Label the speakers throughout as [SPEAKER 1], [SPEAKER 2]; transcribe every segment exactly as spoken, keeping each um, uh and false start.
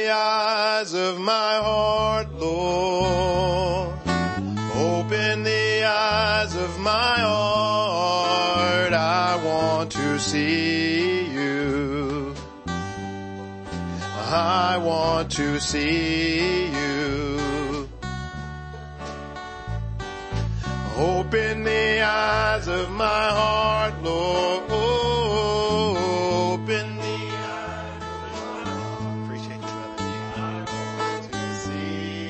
[SPEAKER 1] the eyes of my heart, Lord. Open the eyes of my heart. I want to see you. I want to see you. Open the eyes of my heart, Lord. Open the eyes of my heart. Appreciate you, brother. I want to see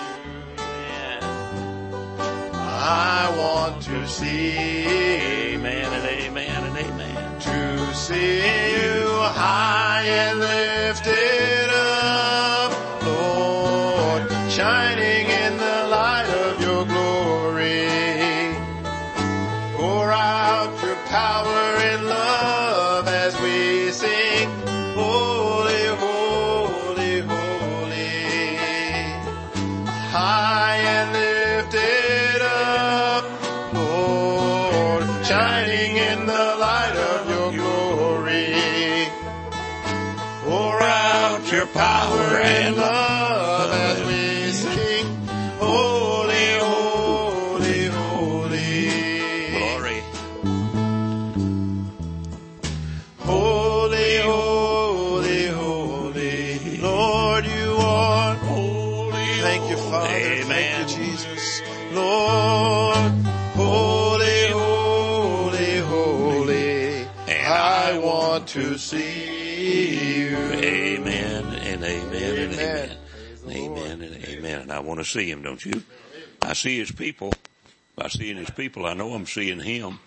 [SPEAKER 1] you. I want to see.
[SPEAKER 2] Amen and amen and amen.
[SPEAKER 1] To see you high and lifted up, Lord, shining in the light of your glory. Pour out your power and love as we sing, holy, holy, holy. High and lifted up, Lord, shining in the light of your glory. Pour out your power and love as we sing, holy, holy, holy.
[SPEAKER 2] Glory.
[SPEAKER 1] Holy, holy, holy. Lord, you are holy. Thank you, Father.
[SPEAKER 2] Amen.
[SPEAKER 1] Thank you, Jesus. Lord, holy, holy, holy. I want to see you.
[SPEAKER 2] Amen and amen and
[SPEAKER 1] Amen.
[SPEAKER 2] amen. Amen and amen. And I want to see him, don't you? I see his people. By seeing his people, I know I'm seeing him.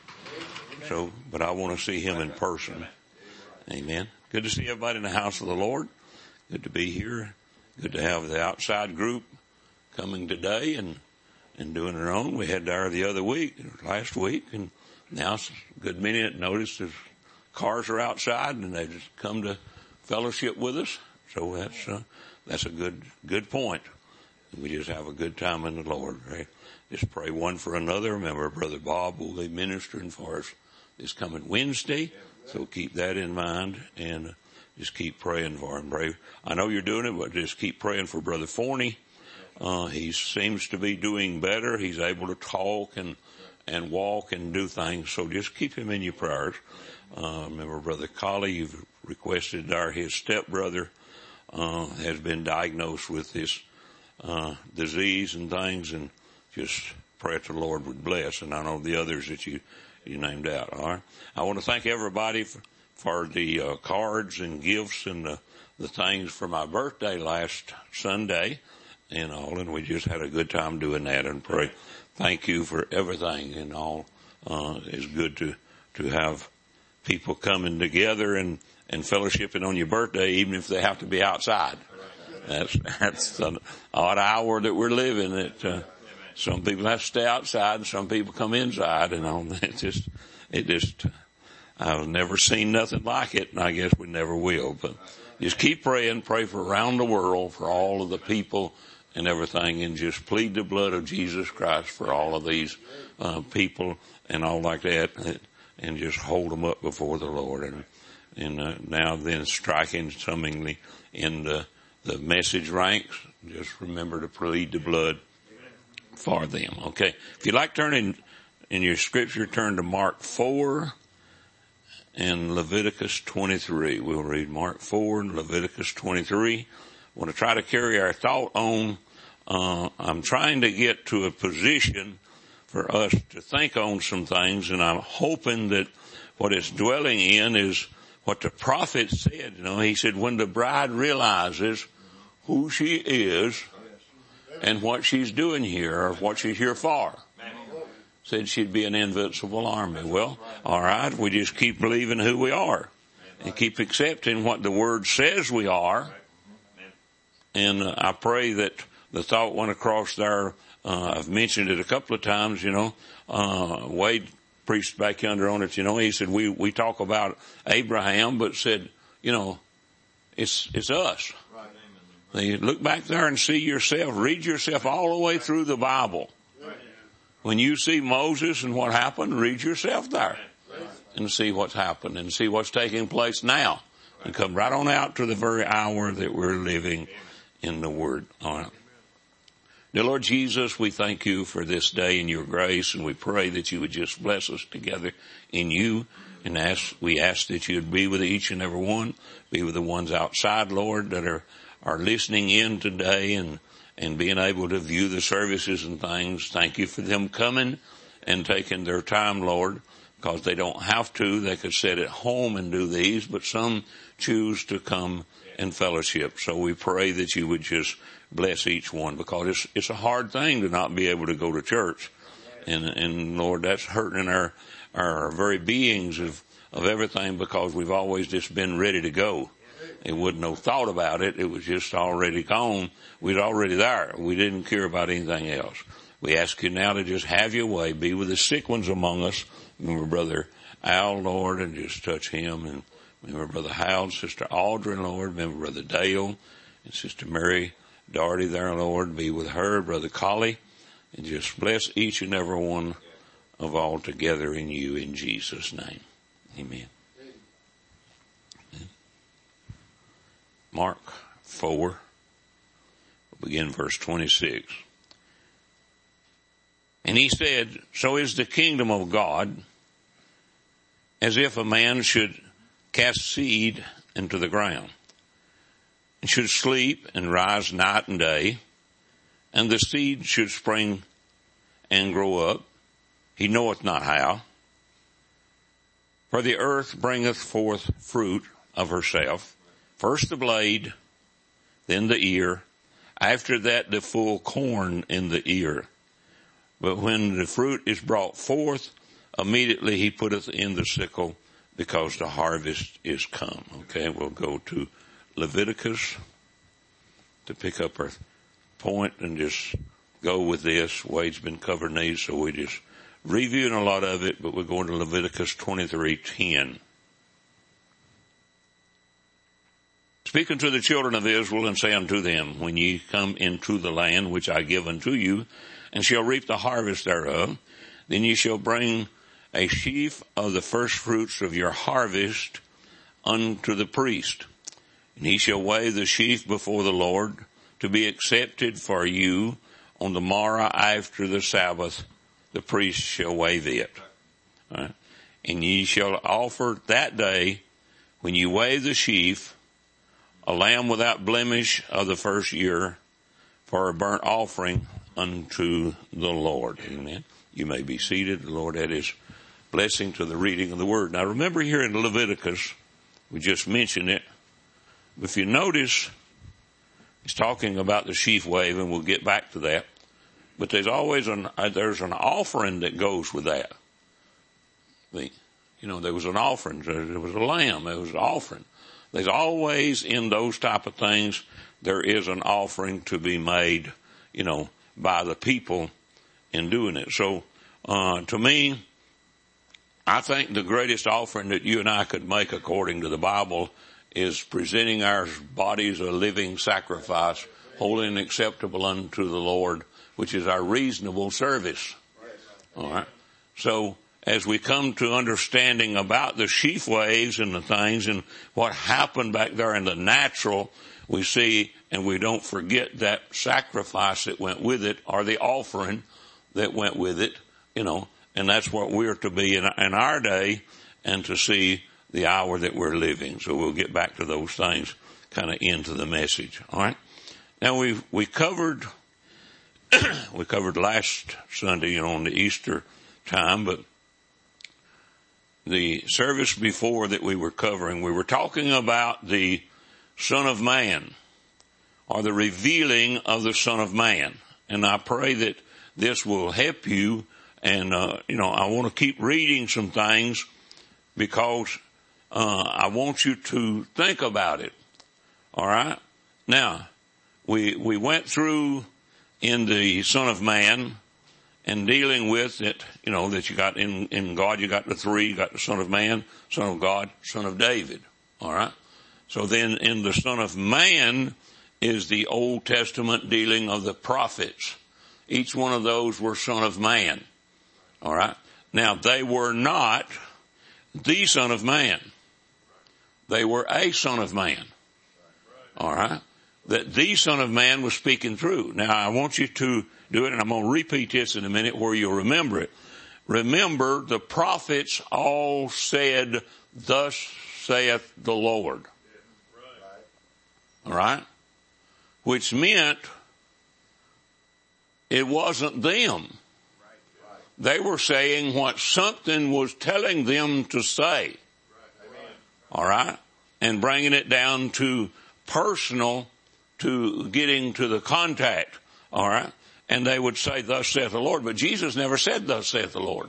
[SPEAKER 2] So, but I want to see him in person. Amen. Good to see everybody in the house of the Lord. Good to be here. Good to have the outside group coming today and, and doing their own. We had there the other week, last week, and now it's a good minute notice there's cars are outside and they just come to fellowship with us. So that's, uh, that's a good, good point. We just have a good time in the Lord, right? Just pray one for another. Remember, Brother Bob will be ministering for us this coming Wednesday. So keep that in mind and just keep praying for him. Pray. I know you're doing it, but just keep praying for Brother Forney. Uh, he seems to be doing better. He's able to talk and, and walk and do things. So just keep him in your prayers. Uh, remember Brother Colley, you've requested there, his stepbrother, uh, has been diagnosed with this, uh, disease and things, and just pray that the Lord would bless. And I know the others that you, you named out. All right. I want to thank everybody for, for the, uh, cards and gifts and the, the things for my birthday last Sunday and all. And we just had a good time doing that and pray. Thank you for everything and all. Uh, it's good to, to have people coming together and, and fellowshipping on your birthday, even if they have to be outside. That's, that's an odd hour that we're living. That, uh, some people have to stay outside and some people come inside and all. It just, it just, I've never seen nothing like it, and I guess we never will. But just keep praying, pray for around the world, for all of the people and everything, and just plead the blood of Jesus Christ for all of these, uh, people and all like that. And just hold them up before the Lord. And, and uh, now then striking something in the, the message ranks, just remember to plead the blood for them. Okay. If you'd like to turn in, in your scripture, turn to Mark four and Leviticus twenty-three. We'll read Mark four and Leviticus twenty-three. I want to try to carry our thought on, uh, I'm trying to get to a position for us to think on some things, and I'm hoping that what it's dwelling in is what the prophet said. You know, he said, when the bride realizes who she is and what she's doing here or what she's here for, said she'd be an invincible army. Well, all right, we just keep believing who we are and keep accepting what the Word says we are. And uh, I pray that the thought went across there. Uh, I've mentioned it a couple of times, you know, uh, Wade preached back yonder on it, you know, he said, we, we talk about Abraham, but said, you know, it's, it's us. Right. You look back there and see yourself, read yourself all the way through the Bible. Right. When you see Moses and what happened, read yourself there and see what's happened and see what's taking place now. and come right on out to the very hour that we're living in the Word. All right. Dear Lord Jesus, we thank you for this day and your grace, and we pray that you would just bless us together in you, and ask, we ask that you would be with each and every one, be with the ones outside, Lord, that are, are listening in today and, and being able to view the services and things. Thank you for them coming and taking their time, Lord, because they don't have to. They could sit at home and do these, but some choose to come and fellowship. So we pray that you would just bless each one, because it's, it's a hard thing to not be able to go to church. And, and Lord, that's hurting our, our very beings of, of everything, because we've always just been ready to go. It wouldn't have thought about it. It was just already gone. We'd already there. We didn't care about anything else. We ask you now to just have your way. Be with the sick ones among us. Remember Brother Al, Lord, and just touch him. And remember Brother Hal and Sister Aldrin, Lord. Remember Brother Dale and Sister Mary Darty there, Lord. Be with her, Brother Collie. And just bless each and every one of all together in you, in Jesus' name. Amen. Amen. Mark four. We'll begin verse twenty-six. And he said, so is the kingdom of God as if a man should cast seed into the ground, and should sleep and rise night and day, and the seed should spring and grow up. He knoweth not how. For the earth bringeth forth fruit of herself, first the blade, then the ear, after that the full corn in the ear. But when the fruit is brought forth, immediately he putteth in the sickle, because the harvest is come. Okay, we'll go to Leviticus to pick up our point and just go with this. Wade's been covering these, so we're just reviewing a lot of it, but we're going to Leviticus twenty-three ten. Speak unto the children of Israel, and say unto them, when ye come into the land which I give unto you, and shall reap the harvest thereof, then ye shall bring a sheaf of the first fruits of your harvest unto the priest. And he shall weigh the sheaf before the Lord, to be accepted for you on the morrow after the Sabbath. The priest shall weigh it. Right? And ye shall offer that day, when you weigh the sheaf, a lamb without blemish of the first year, for a burnt offering unto the Lord. Amen. You may be seated. The Lord add his blessing to the reading of the word. Now remember, here in Leviticus, we just mentioned it. If you notice, he's talking about the sheaf wave, and we'll get back to that. But there's always an, uh, there's an offering that goes with that. The, you know, there was an offering. There was a lamb. There was an offering. There's always, in those type of things, there is an offering to be made, you know, by the people in doing it. So, uh, to me, I think the greatest offering that you and I could make according to the Bible is presenting our bodies a living sacrifice, holy and acceptable unto the Lord, which is our reasonable service. All right. So as we come to understanding about the sheaf waves and the things and what happened back there in the natural, we see, and we don't forget that sacrifice that went with it, or the offering that went with it, you know, and that's what we're to be in, in our day, and to see the hour that we're living. So we'll get back to those things kind of into the message. All right. Now we we covered we covered last Sunday, you know, on the Easter time, but the service before that we were covering, we were talking about the Son of Man, or the revealing of the Son of Man. And I pray that this will help you. And, uh, you know, I want to keep reading some things, because uh, I want you to think about it. All right. Now, we, we went through in the Son of Man and dealing with it, you know, that you got in, in God, you got the three, you got the Son of Man, Son of God, Son of David. All right. So then in the Son of Man is the Old Testament dealing of the prophets. Each one of those were Son of Man. All right. Now they were not the Son of Man. They were a son of man. All right. That the Son of Man was speaking through. Now I want you to do it, and I'm going to repeat this in a minute where you'll remember it. Remember, the prophets all said, "Thus saith the Lord." All right? Which meant it wasn't them. They were saying what something was telling them to say. All right? And bringing it down to personal, to getting to the contact. All right? And they would say, "Thus saith the Lord." But Jesus never said, "Thus saith the Lord."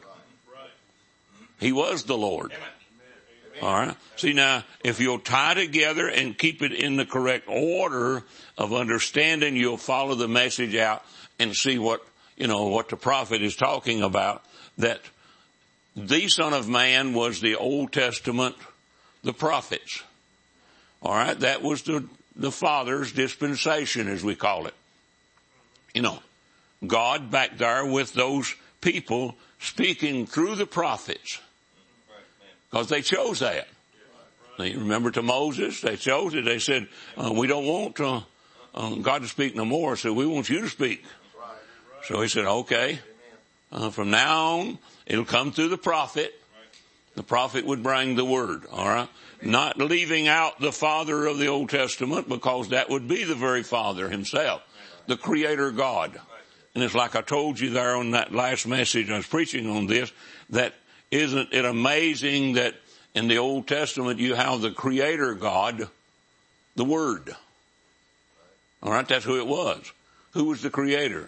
[SPEAKER 2] He was the Lord. All right. See, now, if you'll tie together and keep it in the correct order of understanding, you'll follow the message out and see what, you know, what the prophet is talking about. That the Son of Man was the Old Testament, the prophets. All right. That was the, the Father's dispensation, as we call it. You know, God back there with those people speaking through the prophets. Because they chose that. They remember to Moses, they chose it. They said, uh, we don't want uh, uh, God to speak no more, so we want you to speak. So he said, okay, uh, from now on, it'll come through the prophet. The prophet would bring the word, all right? Not leaving out the Father of the Old Testament, because that would be the very Father himself, the Creator God. And it's like I told you there on that last message I was preaching on this, that isn't it amazing that in the Old Testament you have the Creator God, the Word. All right, that's who it was. Who was the Creator?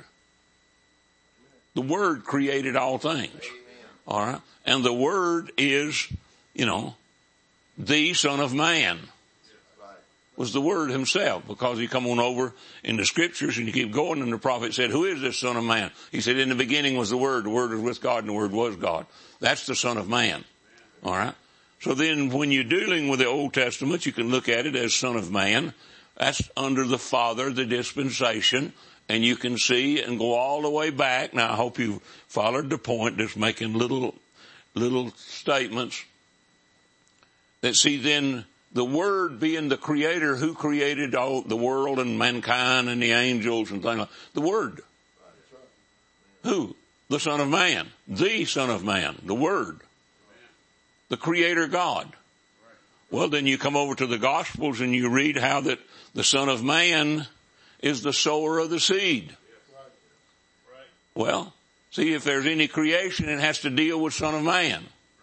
[SPEAKER 2] The Word created all things. All right, and the Word is, you know, the Son of Man. Was the Word himself, because you come on over in the scriptures and you keep going, and the prophet said, "Who is this Son of Man?" He said, "In the beginning was the Word, the Word was with God, and the Word was God." That's the Son of Man. All right. So then when you're dealing with the Old Testament, you can look at it as Son of Man. That's under the Father, the dispensation, and you can see and go all the way back. Now I hope you followed the point, just making little, little statements that see then the Word being the Creator, who created all the world and mankind and the angels and things like that. The Word. Who? The Son of Man. The Son of Man. The Word. The Creator God. Well, then you come over to the Gospels and you read how that the Son of Man is the sower of the seed. Well, see, if there's any creation, it has to deal with Son of Man.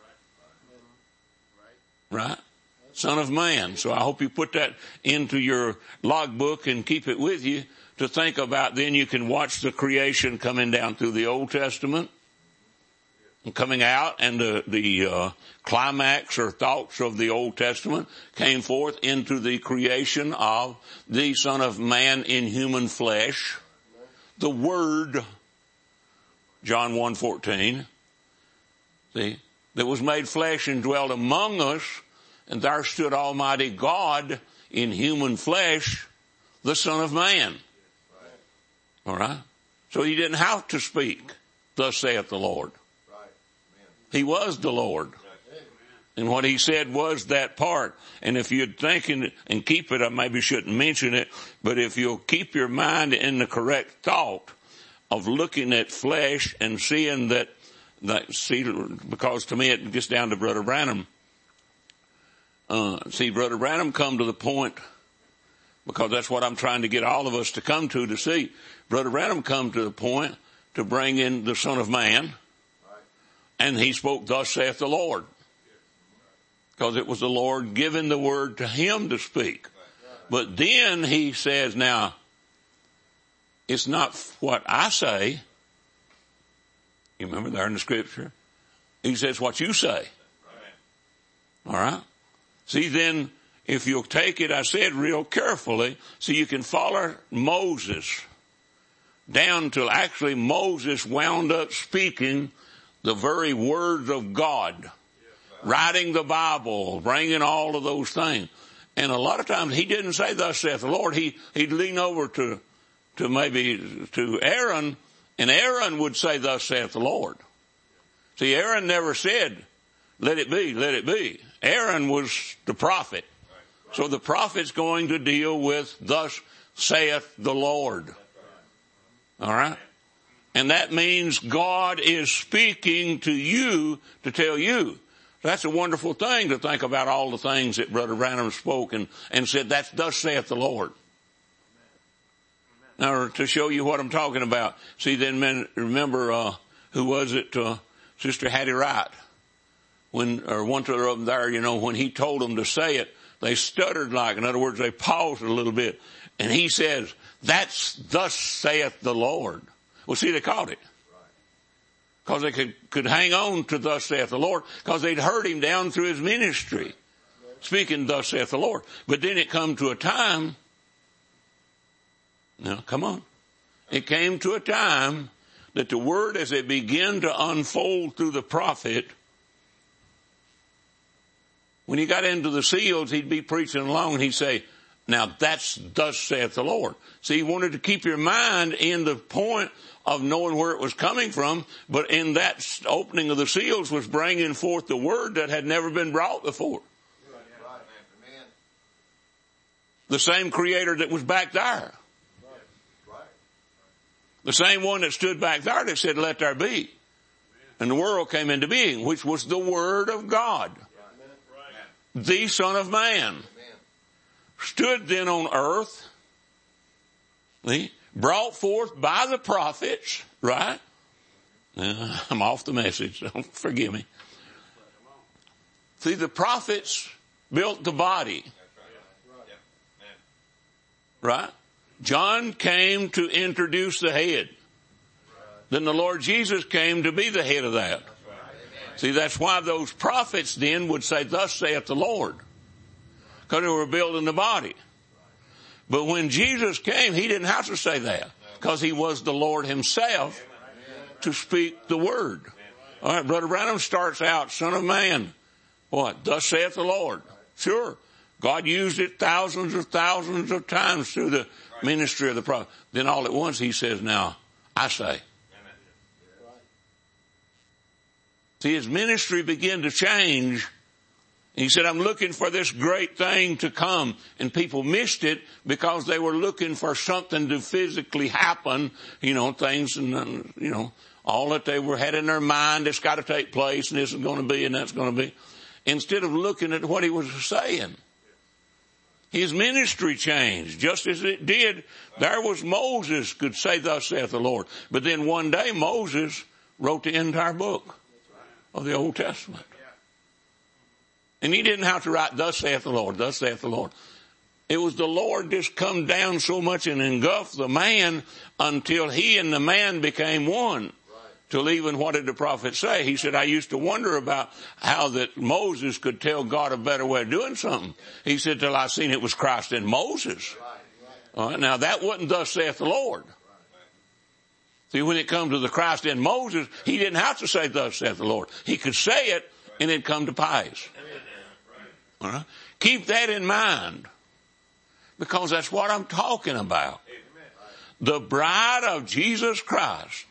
[SPEAKER 2] Right? Son of Man. So I hope you put that into your logbook and keep it with you to think about. Then you can watch the creation coming down through the Old Testament and coming out, and the, the uh, climax or thoughts of the Old Testament came forth into the creation of the Son of Man in human flesh. The Word, John one fourteen, see, that was made flesh and dwelt among us. And there stood Almighty God in human flesh, the Son of Man. All right? So he didn't have to speak, "Thus saith the Lord." He was the Lord. And what he said was that part. And if you're thinking and keep it, I maybe shouldn't mention it, but if you'll keep your mind in the correct thought of looking at flesh and seeing that, that see, because to me it gets down to Brother Branham. Uh, see, Brother Branham come to the point, because that's what I'm trying to get all of us to come to, to see. Brother Branham come to the point to bring in the Son of Man, and he spoke, "Thus saith the Lord." Because it was the Lord giving the word to him to speak. But then he says, now, it's not what I say. You remember there in the scripture? He says what you say. All right? See, then, if you'll take it, I said real carefully, so you can follow Moses down till actually Moses wound up speaking the very words of God, writing the Bible, bringing all of those things. And a lot of times he didn't say, "Thus saith the Lord." He, he'd lean over to, to maybe to Aaron, and Aaron would say, "Thus saith the Lord." See, Aaron never said, "Let it be, let it be." Aaron was the prophet. So the prophet's going to deal with thus saith the Lord. All right? And that means God is speaking to you to tell you. That's a wonderful thing to think about all the things that Brother Branham spoke and, and said, that's thus saith the Lord. Now, to show you what I'm talking about, see, then men, remember, uh, who was it, uh, Sister Hattie Wright, when, or one of them there, you know, when he told them to say it, they stuttered like, in other words, they paused a little bit. And he says, that's thus saith the Lord. Well, see, they caught it. Because they could, could hang on to thus saith the Lord, because they'd heard him down through his ministry, speaking thus saith the Lord. But then it come to a time, now come on, it came to a time that the word as it began to unfold through the prophet, when he got into the seals, he'd be preaching along and he'd say, now that's thus saith the Lord. See, he wanted to keep your mind in the point of knowing where it was coming from, but in that opening of the seals was bringing forth the word that had never been brought before. The same creator that was back there. The same one that stood back there that said, let there be. And the world came into being, which was the word of God. The Son of Man. Stood then on earth, see, brought forth by the prophets, right? Uh, I'm off the message, so forgive me. See, the prophets built the body. Right? John came to introduce the head. Then the Lord Jesus came to be the head of that. See, that's why those prophets then would say, thus saith the Lord. Because they were building the body. But when Jesus came, he didn't have to say that. Because he was the Lord himself to speak the word. All right, Brother Branham starts out, Son of Man. What? Thus saith the Lord. Sure. God used it thousands of thousands of times through the ministry of the prophet. Then all at once he says, now, I say. See, his ministry began to change. He said, I'm looking for this great thing to come. And people missed it because they were looking for something to physically happen. You know, things and, you know, all that they were had in their mind. It's got to take place and this is going to be and that's going to be. Instead of looking at what he was saying. His ministry changed just as it did. There was Moses could say, thus saith the Lord. But then one day Moses wrote the entire book of the Old Testament. And he didn't have to write, thus saith the Lord, thus saith the Lord. It was the Lord just come down so much and engulfed the man until he and the man became one. Till even what did the prophet say? He said, I used to wonder about how that Moses could tell God a better way of doing something. He said, till I seen it was Christ in Moses. All right, now that wasn't thus saith the Lord. See, when it comes to the Christ in Moses, he didn't have to say thus saith the Lord. He could say it and it'd come to pass. All right? Keep that in mind. Because that's what I'm talking about. The bride of Jesus Christ.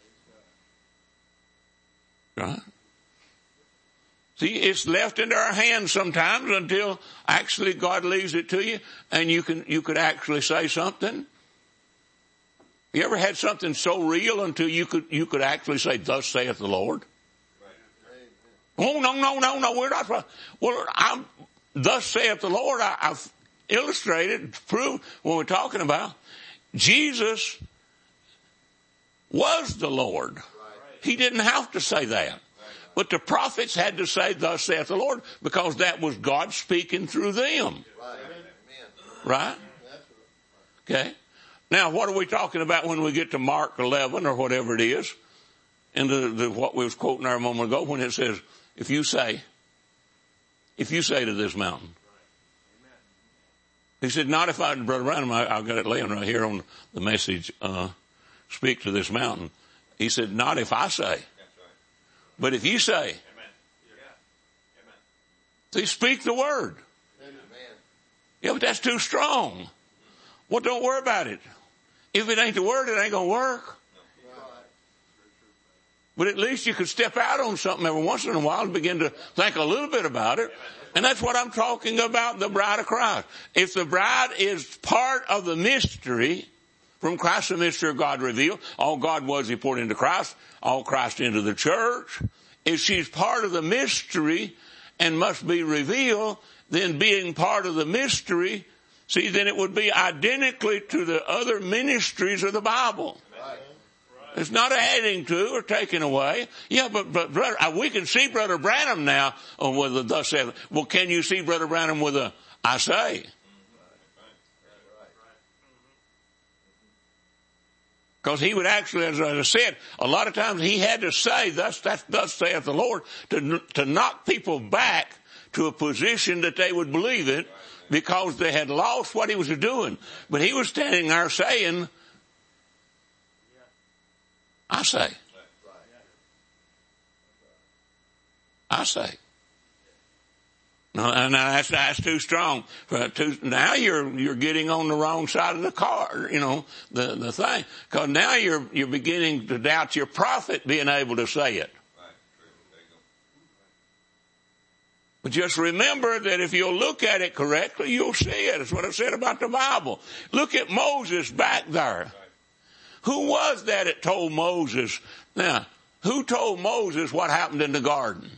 [SPEAKER 2] Right? See, it's left into our hands sometimes until actually God leaves it to you and you can, you could actually say something. You ever had something so real until you could, you could actually say, thus saith the Lord? Oh, no, no, no, no, we're not. Well, I'm, thus saith the Lord. I, I've illustrated, proved what we're talking about. Jesus was the Lord. He didn't have to say that. But the prophets had to say, thus saith the Lord, because that was God speaking through them. Right? Okay. Now, what are we talking about when we get to Mark eleven or whatever it is? And the, the, what we was quoting there a moment ago when it says, if you say, if you say to this mountain. He said, not if I, Brother Branham, I, I've got it laying right here on the message, uh, speak to this mountain. He said, not if I say, but if you say. See, speak the word. Yeah, but that's too strong. Well, don't worry about it. If it ain't the word, it ain't going to work. But at least you could step out on something every once in a while and begin to think a little bit about it. And that's what I'm talking about, the bride of Christ. If the bride is part of the mystery, from Christ the mystery of God revealed, all God was he poured into Christ, all Christ into the church. If she's part of the mystery and must be revealed, then being part of the mystery, see, then it would be identically to the other ministries of the Bible. Right. It's not adding to or taking away. Yeah, but, but brother, we can see Brother Branham now with a thus saith. Well, can you see Brother Branham with a I say? Because he would actually, as I said, a lot of times he had to say, thus, thus, thus saith the Lord, to, to knock people back to a position that they would believe it, because they had lost what he was doing. But he was standing there saying, I say. I say. No, no, that's, that's too strong. For too, now you're, you're getting on the wrong side of the car, you know, the, the thing. Cause now you're, you're beginning to doubt your prophet being able to say it. But just remember that if you'll look at it correctly, you'll see it. That's what I said about the Bible. Look at Moses back there. Who was that that told Moses? Now, who told Moses what happened in the garden?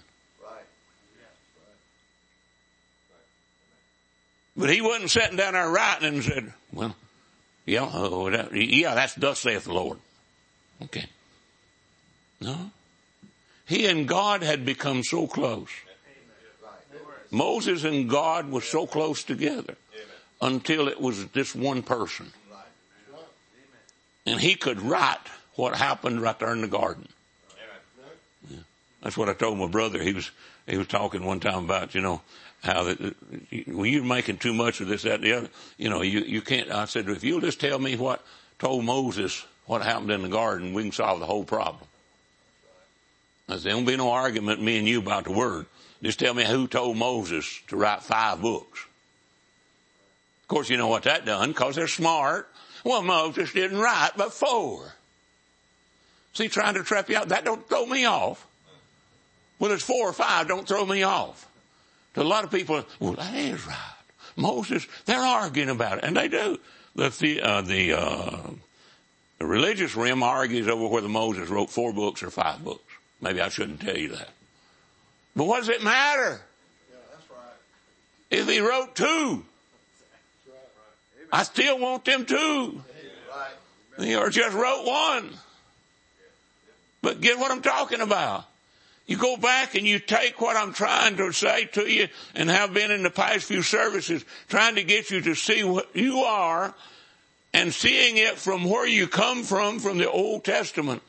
[SPEAKER 2] But he wasn't sitting down there writing and said, well, yeah, oh, that, yeah, that's thus saith the Lord. Okay. No. He and God had become so close. Moses and God were so close together until it was this one person. And he could write what happened right there in the garden. Yeah. That's what I told my brother. He was, he was talking one time about, you know, how that, well, you're making too much of this, that, and the other. You know, you, you can't, I said, if you'll just tell me what told Moses what happened in the garden, we can solve the whole problem. I said, there won't be no argument, me and you, about the word. Just tell me who told Moses to write five books. Of course, you know what that done, because they're smart. Well, Moses didn't write but four. See, trying to trap you out, that don't throw me off. Well, it's four or five, don't throw me off. To a lot of people, well, that is right. Moses, they're arguing about it, and they do. The the, uh, the, uh, the religious realm argues over whether Moses wrote four books or five books. Maybe I shouldn't tell you that. But what does it matter?
[SPEAKER 1] Yeah, that's right.
[SPEAKER 2] If he wrote two, I still want them two. Right. Or just wrote one. But get what I'm talking about. You go back and you take what I'm trying to say to you and have been in the past few services, trying to get you to see what you are and seeing it from where you come from, from the Old Testament.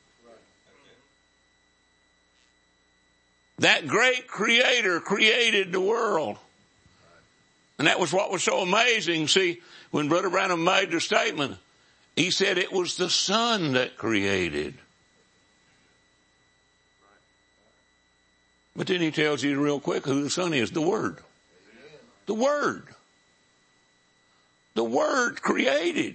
[SPEAKER 2] That great creator created the world. And that was what was so amazing. See, when Brother Branham made the statement, he said it was the Son that created. But then he tells you real quick who the Son is, the Word. The Word. The Word created.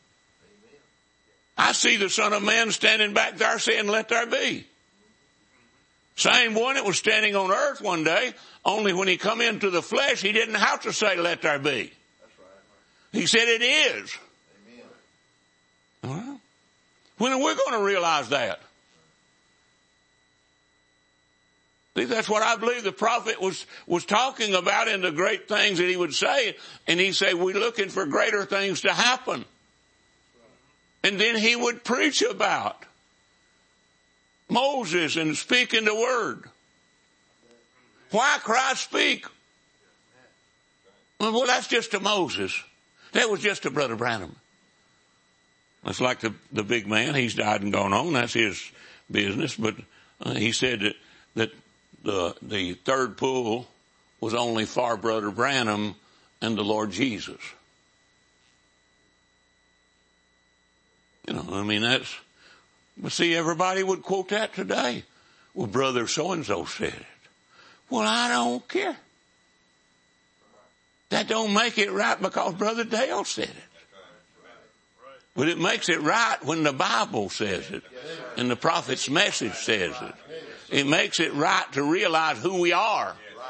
[SPEAKER 2] I see the Son of Man standing back there saying, let there be. Same one that was standing on earth one day, only when he come into the flesh, he didn't have to say, let there be. He said it is. All right. When are we going to realize that? See, that's what I believe the prophet was, was talking about in the great things that he would say. And he said, we're looking for greater things to happen. And then he would preach about Moses and speaking the word. Why Christ speak? Well, that's just to Moses. That was just to Brother Branham. That's like the, the big man. He's died and gone on. That's his business. But uh, he said that, that the, the third pool was only for Brother Branham and the Lord Jesus. You know, I mean, that's, but see, everybody would quote that today. Well, Brother so-and-so said it. Well, I don't care. That don't make it right because Brother Dale said it. But it makes it right when the Bible says it and the prophet's message says it. It makes it right to realize who we are.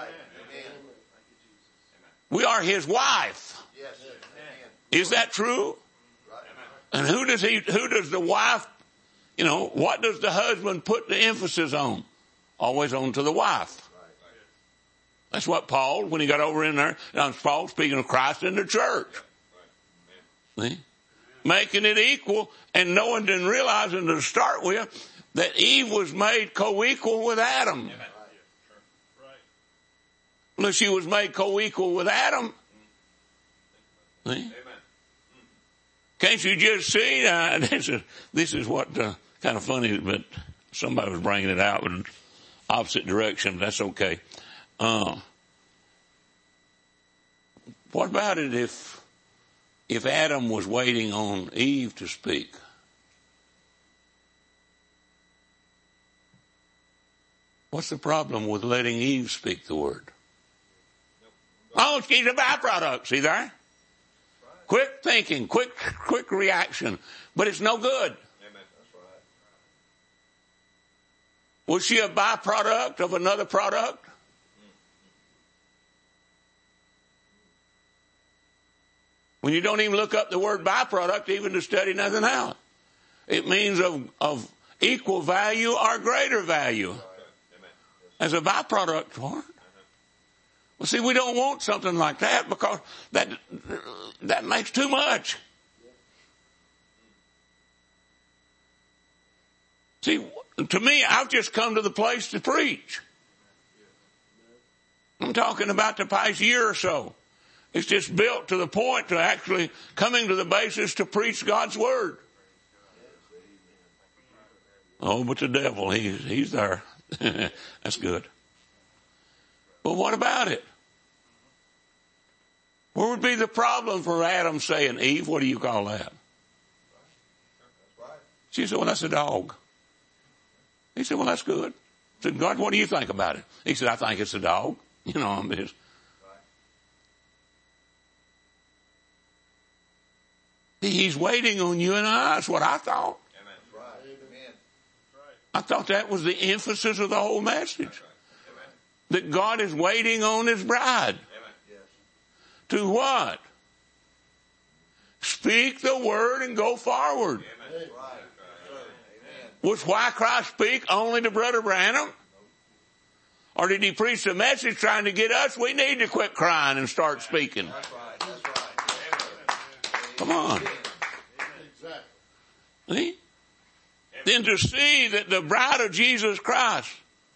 [SPEAKER 2] We are his wife. Is that true? And who does he, who does the wife, you know, what does the husband put the emphasis on? Always on to the wife. That's what Paul, when he got over in there, Paul speaking of Christ in the church. See? Making it equal, and no one didn't realize it to start with that Eve was made co-equal with Adam. Well, she was made co-equal with Adam. See? Can't you just see? Uh, this is this is what uh, kind of funny, but somebody was bringing it out in opposite direction. That's okay. Uh, what about it if if Adam was waiting on Eve to speak? What's the problem with letting Eve speak the word? Oh, she's a byproduct. See there? Quick thinking, quick, quick reaction, but it's no good. Amen. That's right. Was she a byproduct of another product? When you don't even look up the word byproduct, even to study nothing else, it means of, of equal value or greater value as a byproduct for it. Well, see, we don't want something like that because that that makes too much. See, to me, I've just come to the place to preach. I'm talking about the past year or so. It's just built to the point to actually coming to the basis to preach God's word. Oh, but the devil, he's, he's there. That's good. But what about it? What would be the problem for Adam saying, Eve, what do you call that? She said, well, that's a dog. He said, well, that's good. I said, God, what do you think about it? He said, I think it's a dog. You know, I'm just. He's waiting on you and I. That's what I thought. I thought that was the emphasis of the whole message. That God is waiting on his bride. Amen. To what? Speak the word and go forward. Amen. Was why Christ speak only to Brother Branham? Or did he preach the message trying to get us? We need to quit crying and start speaking. That's right. That's right. Come on. See? Then to see that the bride of Jesus Christ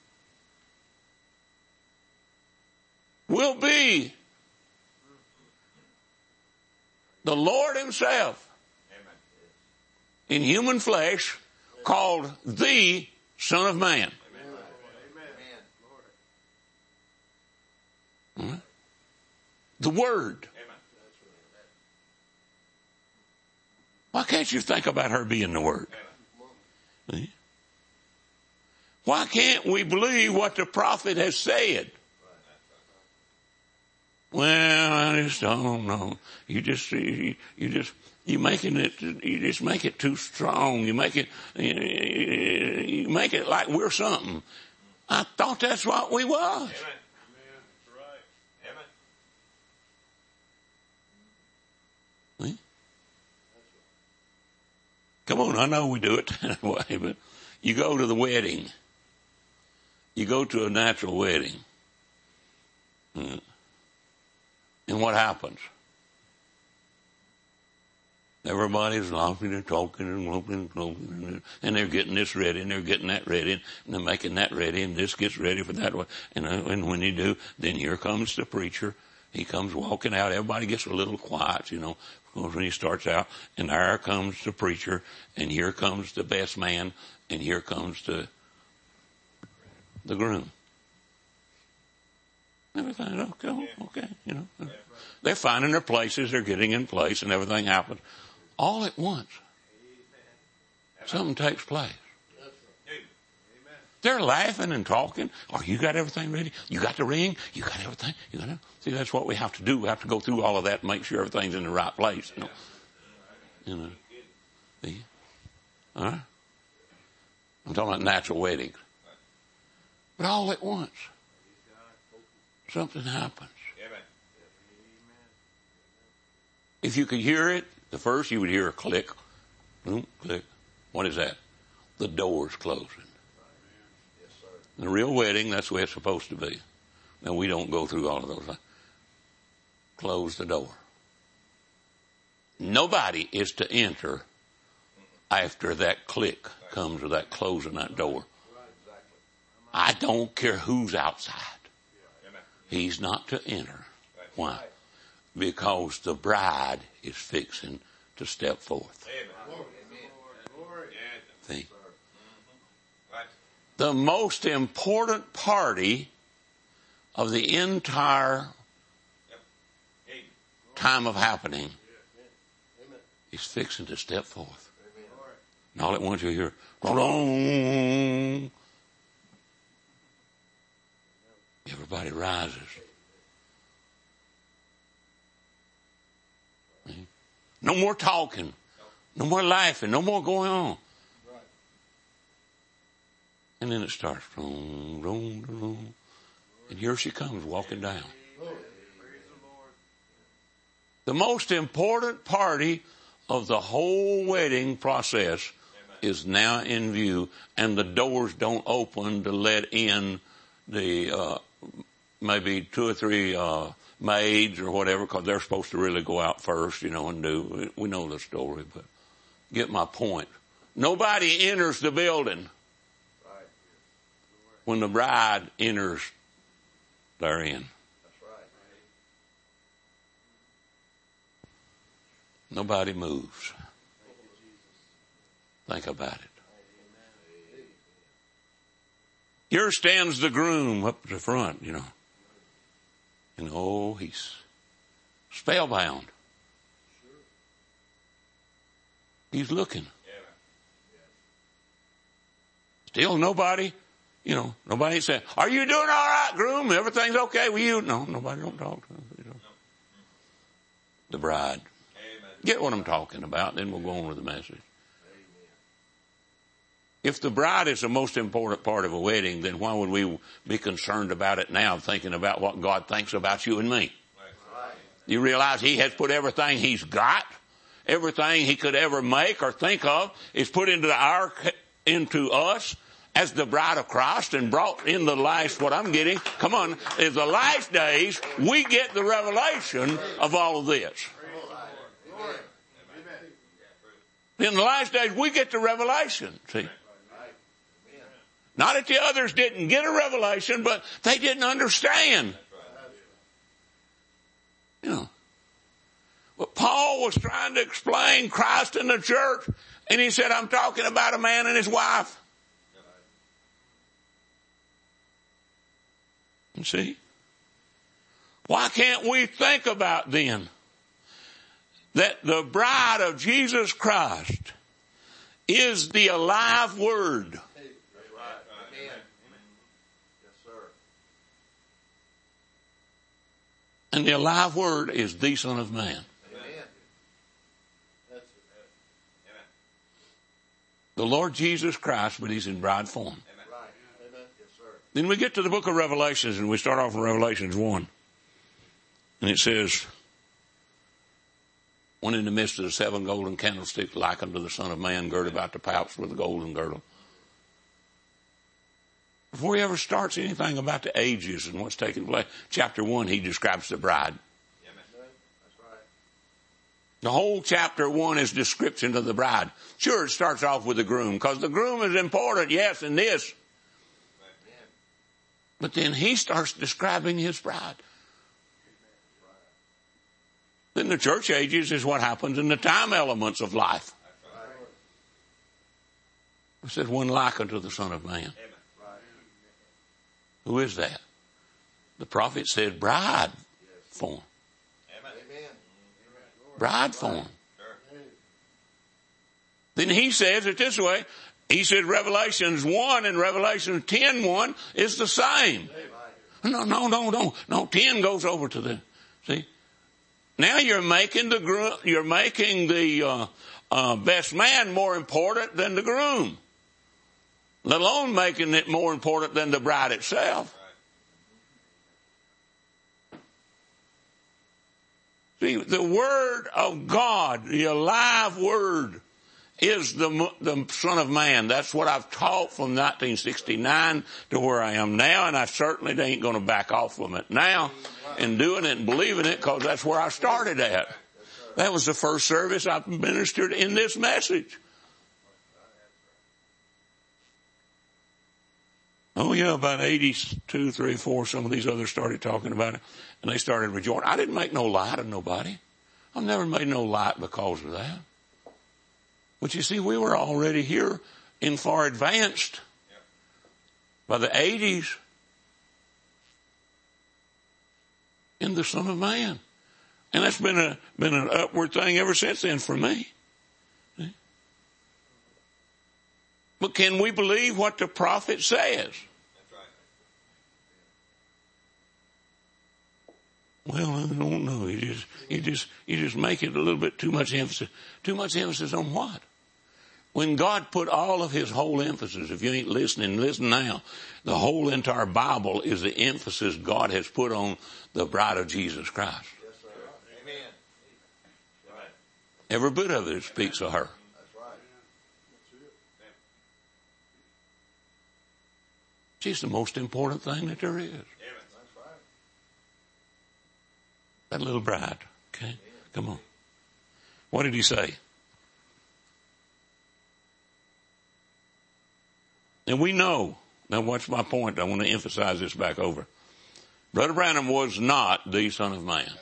[SPEAKER 2] will be the Lord himself in human flesh, called the Son of Man. Amen. The Word. Why can't you think about her being the Word? Why can't we believe what the prophet has said? Well, I just don't know. You just, you, you just, you making it, you just make it too strong. You make it, you make it like we're something. I thought that's what we was. Amen. That's right. Amen. Come on, I know we do it that way, but you go to the wedding. You go to a natural wedding. And what happens? Everybody's laughing and talking and whooping and whooping, and they're getting this ready and they're getting that ready and they're making that ready and this gets ready for that one. And, uh, and when they do, then here comes the preacher. He comes walking out. Everybody gets a little quiet, you know, when he starts out. And there comes the preacher, and here comes the best man, and here comes the the groom. Everything, okay, okay, you know. They're finding their places, they're getting in place, and everything happens. All at once, something takes place. They're laughing and talking. Oh, you got everything ready? You got the ring? You got everything? You got it? See, that's what we have to do. We have to go through all of that and make sure everything's in the right place. You know. You know. See? All right? I'm talking about natural weddings. But all at once, something happens. If you could hear it, the first you would hear a click. Boom, click. What is that? The door's closing. In a real wedding, that's the way it's supposed to be. Now, we don't go through all of those. Close the door. Nobody is to enter after that click comes or that closing that door. I don't care who's outside. He's not to enter. Why? Because the bride is fixing to step forth. See? The most important party of the entire time of happening is fixing to step forth. And all at once you hear, everybody rises. No more talking. No more laughing. No more going on. And then it starts. And here she comes walking down. The most important party of the whole wedding process is now in view, and the doors don't open to let in the uh, maybe two or three uh, maids or whatever, because they're supposed to really go out first, you know, and do. We know the story, but get my point. Nobody enters the building when the bride enters therein. Nobody moves. Think about it. Here stands the groom up at the front, you know. And oh, he's spellbound. He's looking. Still nobody, you know, nobody said, "Are you doing all right, groom? Everything's okay with you?" No, nobody don't talk to him. You know. The bride. Get what I'm talking about, then we'll go on with the message. If the bride is the most important part of a wedding, then why would we be concerned about it now, thinking about what God thinks about you and me? You realize He has put everything He's got, everything He could ever make or think of, is put into our, into us as the bride of Christ and brought in the last, what I'm getting, come on, is the last days, we get the revelation of all of this. In the last days, we get the revelation, see. Not that the others didn't get a revelation, but they didn't understand. You know. But Paul was trying to explain Christ in the church, and he said, I'm talking about a man and his wife. You see? Why can't we think about then that the bride of Jesus Christ is the alive Word?
[SPEAKER 1] That's right. Amen. Yes, sir.
[SPEAKER 2] And the alive Word is the Son of Man.
[SPEAKER 1] Amen. That's it.
[SPEAKER 2] The Lord Jesus Christ, but He's in bride form.
[SPEAKER 1] Amen. Right. Amen. Yes, sir.
[SPEAKER 2] Then we get to the book of Revelations, and we start off in Revelations one. And it says, one in the midst of the seven golden candlesticks, like unto the Son of Man, girded about the paps with a golden girdle. Before he ever starts anything about the ages and what's taking place, chapter one, he describes the bride.
[SPEAKER 1] Yeah, that's right.
[SPEAKER 2] The whole chapter one is description of the bride. Sure, it starts off with the groom, because the groom is important, yes, in this. But then he starts describing his bride. Then the church ages is what happens in the time elements of life. It says, one like unto the Son of Man. Who is that? The prophet said bride form. Bride form. Then he says it this way. He said Revelations one and Revelation ten one is the same. No, no, no, no. No, ten goes over to the, see? Now you're making the, you're making the, uh, uh, best man more important than the groom, let alone making it more important than the bride itself. See, the Word of God, the alive Word, is the, the Son of Man. That's what I've taught from nineteen sixty-nine to where I am now, and I certainly ain't going to back off from it now and doing it and believing it, because that's where I started at. That was the first service I ministered in this message. Oh yeah, about eighty-two, three, four, some of these others started talking about it, and they started rejoicing. I didn't make no light of nobody. I've never made no light because of that. But you see, we were already here in far advanced by the eighties in the Son of Man. And that's been a, been an upward thing ever since then for me. But can we believe what the prophet says? Well, I don't know. You just, you just, you just make it a little bit too much emphasis. Too much emphasis on what? When God put all of his whole emphasis, if you ain't listening, listen now. The whole entire Bible is the emphasis God has put on the bride of Jesus Christ.
[SPEAKER 1] Yes, sir. Amen. Right.
[SPEAKER 2] Every bit of it speaks of her.
[SPEAKER 1] That's right.
[SPEAKER 2] She's the most important thing that there is.
[SPEAKER 1] That's right.
[SPEAKER 2] That little bride. Okay? Come on. What did he say? And we know, now watch my point, I want to emphasize this back over. Brother Branham was not the Son of Man.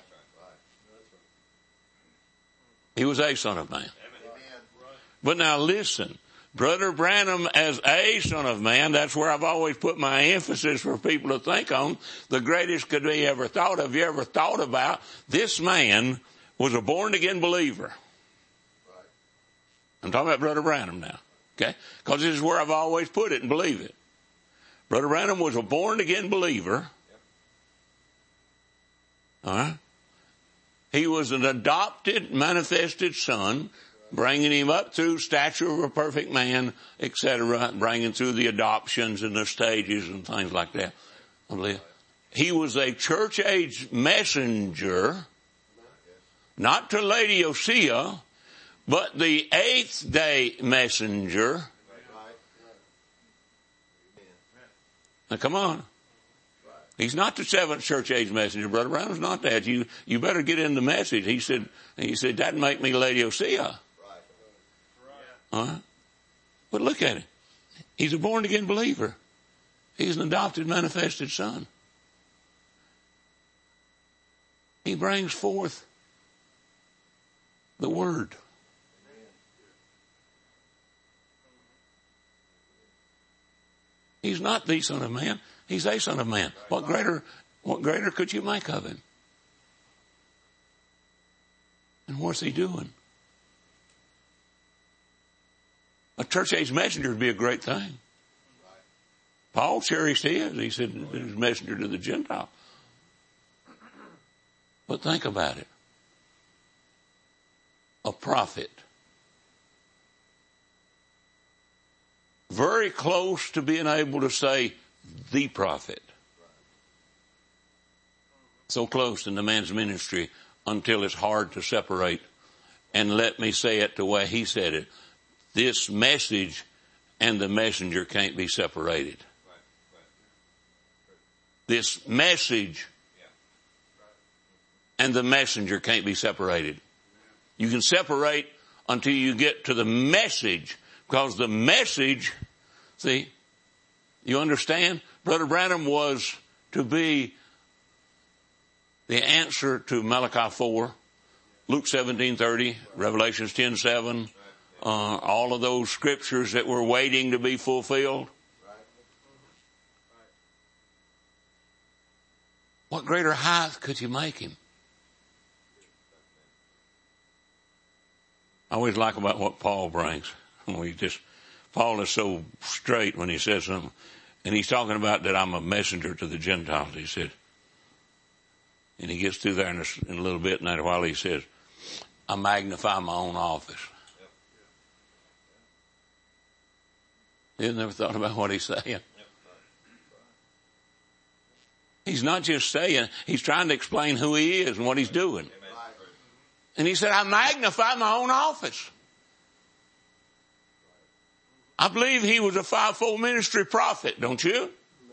[SPEAKER 2] He was a Son of Man. But now listen, Brother Branham as a Son of Man, that's where I've always put my emphasis for people to think on. The greatest could be ever thought of. You ever thought about this man was a born again believer. I'm talking about Brother Branham now. Okay? Because this is where I've always put it and believe it. Brother Branham was a born again believer. All right? He was an adopted, manifested son, bringing him up through stature of a perfect man, et cetera, bringing through the adoptions and the stages and things like that. I believe. He was a church age messenger, not to Laodicea, but the eighth day messenger. Now come on. He's not the seventh church age messenger, Brother Brown's not that. You, you better get in the message. He said, he said, that'd make me Laodicea. All right. But look at it. He's a born again believer. He's an adopted, manifested son. He brings forth the word. He's not the Son of Man. He's a Son of Man. What greater, what greater could you make of him? And what's he doing? A church age messenger would be a great thing. Paul cherished his. He said he was a messenger to the Gentile. But think about it. A prophet. Very close to being able to say the prophet. So close in the man's ministry until it's hard to separate. And let me say it the way he said it. This message and the messenger can't be separated. This message and the messenger can't be separated. You can separate until you get to the message, because the message, see, you understand? Brother Branham was to be the answer to Malachi four, Luke seventeen thirty, Revelations ten seven, uh, all of those scriptures that were waiting to be fulfilled. What greater height could you make him? I always like about what Paul brings. We just, Paul is so straight when he says something. And he's talking about that I'm a messenger to the Gentiles, he said. And he gets through there in a, in a little bit, and after a while he says, I magnify my own office. You've never thought about what he's saying. He's not just saying, he's trying to explain who he is and what he's doing. And he said, I magnify my own office. I believe he was a fivefold ministry prophet, don't you?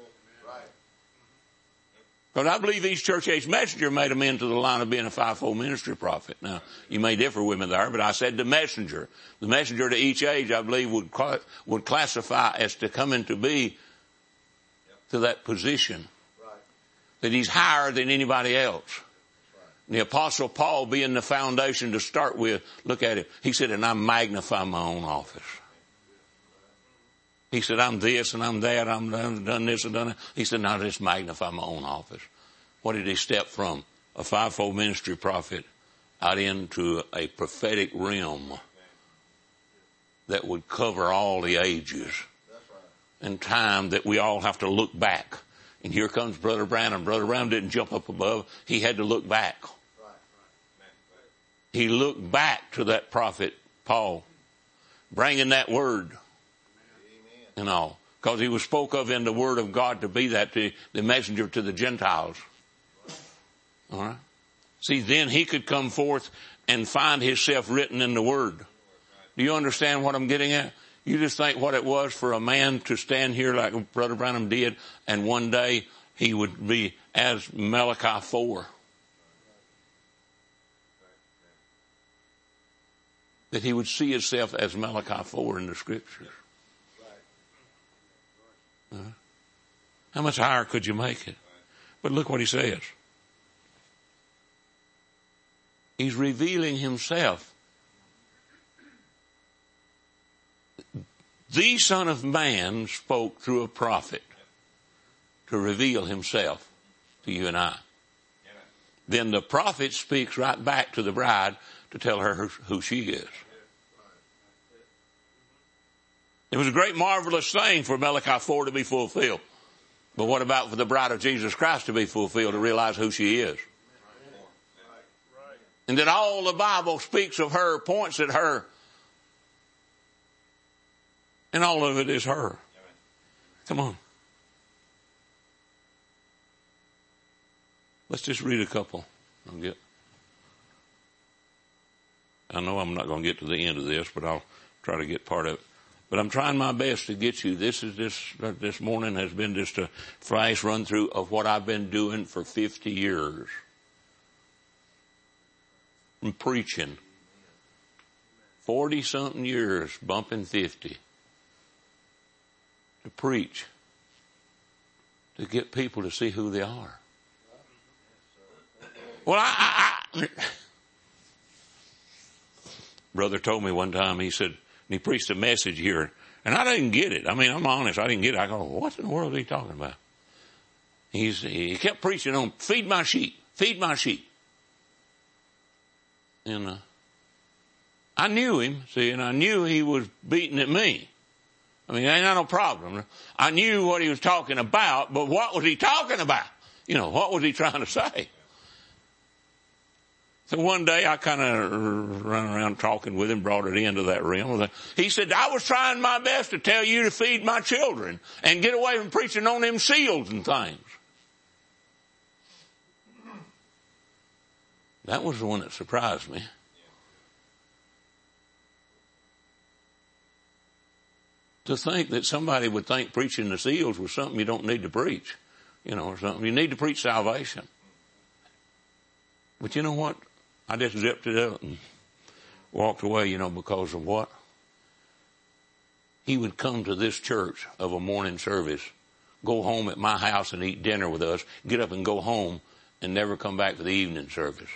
[SPEAKER 2] Because I believe East Church Age Messenger made him into the line of being a fivefold ministry prophet. Now, you may differ with me there, but I said the messenger. The messenger to each age, I believe, would would classify as to come into be to that position. That he's higher than anybody else. The Apostle Paul being the foundation to start with, look at it. He said, and I magnify my own office. He said, I'm this and I'm that, I'm done, done this and done that. He said, now just magnify my own office. What did he step from? A fivefold ministry prophet out into a prophetic realm that would cover all the ages and time that we all have to look back. And here comes Brother Branham. Brother Branham didn't jump up above. He had to look back. He looked back to that prophet, Paul, bringing that word and all. Because he was spoke of in the word of God to be that, to the messenger to the Gentiles. All right. See, then he could come forth and find himself written in the word. Do you understand what I'm getting at? You just think what it was for a man to stand here like Brother Branham did, and one day he would be as Malachi four. That he would see himself as Malachi four in the scriptures. Uh, how much higher could you make it? But look what he says. He's revealing himself. The Son of Man spoke through a prophet to reveal himself to you and I. Then the prophet speaks right back to the bride to tell her who she is. It was a great marvelous thing for Malachi four to be fulfilled. But what about for the bride of Jesus Christ to be fulfilled, to realize who she is? And that all the Bible speaks of her, points at her. And all of it is her. Come on. Let's just read a couple. I'll get, I know I'm not going to get to the end of this, but I'll try to get part of it. But I'm trying my best to get you. This is this, this morning has been just a flash run through of what I've been doing for fifty years. I'm preaching. forty something years, bumping fifty. To preach. To get people to see who they are. Well, I, I, I brother told me one time, he said, and he preached a message here, and I didn't get it. I mean, I'm honest, I didn't get it. I go, what in the world is he talking about? He's, he kept preaching on, feed my sheep, feed my sheep. And uh, I knew him, see, and I knew he was beating at me. I mean, ain't no problem. I knew what he was talking about, but what was he talking about? You know, what was he trying to say? So one day I kind of ran around talking with him, brought it into that realm. He said, I was trying my best to tell you to feed my children and get away from preaching on them seals and things. That was the one that surprised me. To think that somebody would think preaching the seals was something you don't need to preach, you know, or something. You need to preach salvation. But you know what? I just zipped it up and walked away, you know, because of what? He would come to this church of a morning service, go home at my house and eat dinner with us, get up and go home and never come back for the evening service.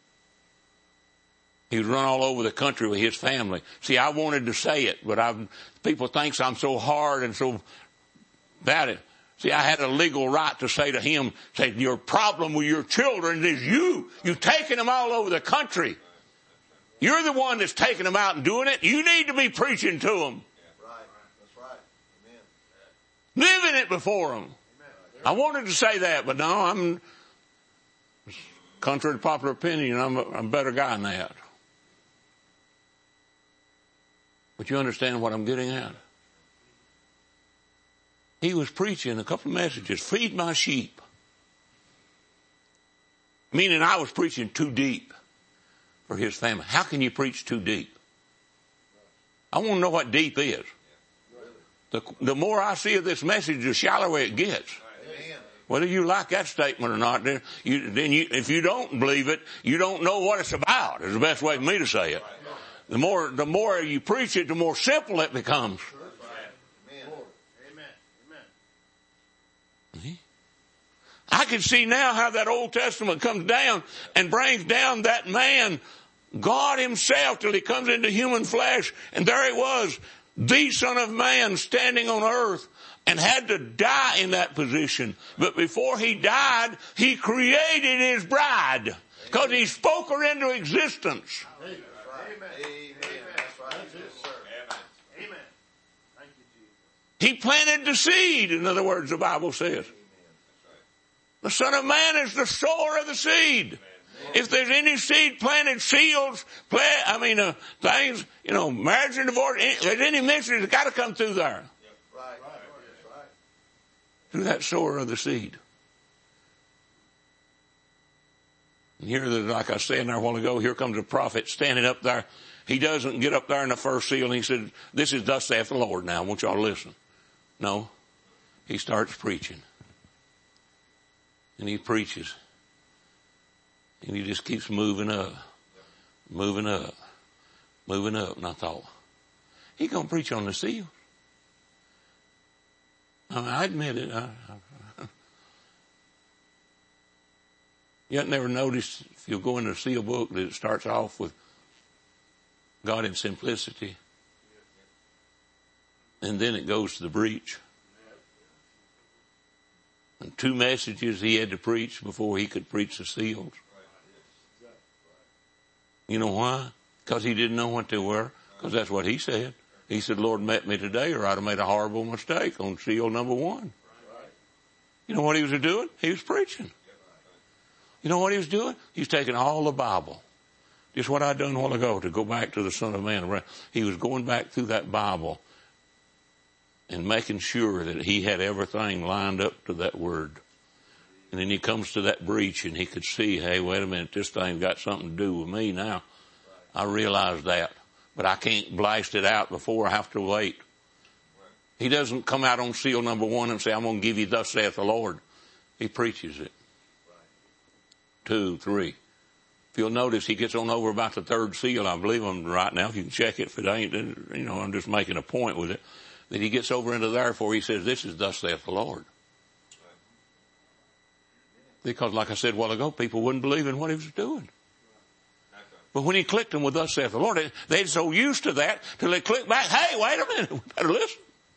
[SPEAKER 2] He would run all over the country with his family. See, I wanted to say it, but I've, people think I'm so hard and so bad at it. See, I had a legal right to say to him, say, your problem with your children is you. You've taken them all over the country. You're the one that's taking them out and doing it. You need to be preaching to them.
[SPEAKER 1] Yeah, right. That's right. Amen.
[SPEAKER 2] Living it before them. Amen. I wanted to say that, but no, I'm, contrary to popular opinion, I'm a, I'm a better guy than that. But you understand what I'm getting at? he was preaching a couple of messages, feed my sheep. Meaning I was preaching too deep for his family. How can you preach too deep? I want to know what deep is. The, the more I see of this message, the shallower it gets. Whether you like that statement or not, then you, then you, if you don't believe it, you don't know what it's about, is the best way for me to say it. The more, the more you preach it, the more simple it becomes. I can see now how that Old Testament comes down and brings down that man, God himself, till he comes into human flesh. And there he was, the Son of Man, standing on earth, and had to die in that position. But before he died, he created his bride, because he spoke her into existence.
[SPEAKER 1] Amen. Amen. That's right. Yes, sir. Amen. Thank you, Jesus.
[SPEAKER 2] He planted the seed, in other words, the Bible says. The Son of Man is the sower of the seed. If there's any seed planted, seals, plant, I mean, uh, things, you know, marriage and divorce, any, there's any mystery, it's got to come through there.
[SPEAKER 1] Right. Right.
[SPEAKER 2] Through that sower of the seed. And here, like I was saying there a while ago, here comes a prophet standing up there. He doesn't get up there in the first seal and he said, this is thus saith the Lord now. I want y'all to listen. No. He starts preaching. And he preaches. And he just keeps moving up, moving up, moving up. And I thought, he's going to preach on the seal. I mean, I admit it. I, I, you have never noticed, if you go into the seal book, that it starts off with God in simplicity. And then it goes to the breach. And two messages he had to preach before he could preach the seals. You know why? Because he didn't know what they were. Because that's what he said. He said, Lord met me today or I'd have made a horrible mistake on seal number one. You know what he was doing? He was preaching. You know what he was doing? He was taking all the Bible. Just what I'd done a while ago to go back to the Son of Man. He was going back through that Bible and making sure that he had everything lined up to that word. And then he comes to that breach and he could see, hey, wait a minute, this thing got something to do with me now. I realize that. But I can't blast it out before I have to wait. He doesn't come out on seal number one and say, I'm going to give you thus saith the Lord. He preaches it. Two, three. If you'll notice, he gets on over about the third seal. I believe I'm right now. If you can check it. If it ain't, you know, I'm just making a point with it. That he gets over into there before he says, this is thus saith the Lord. Because like I said a while ago, people wouldn't believe in what he was doing. But when he clicked them with thus saith the Lord, they're so used to that till they click back, hey, wait a minute, we better listen.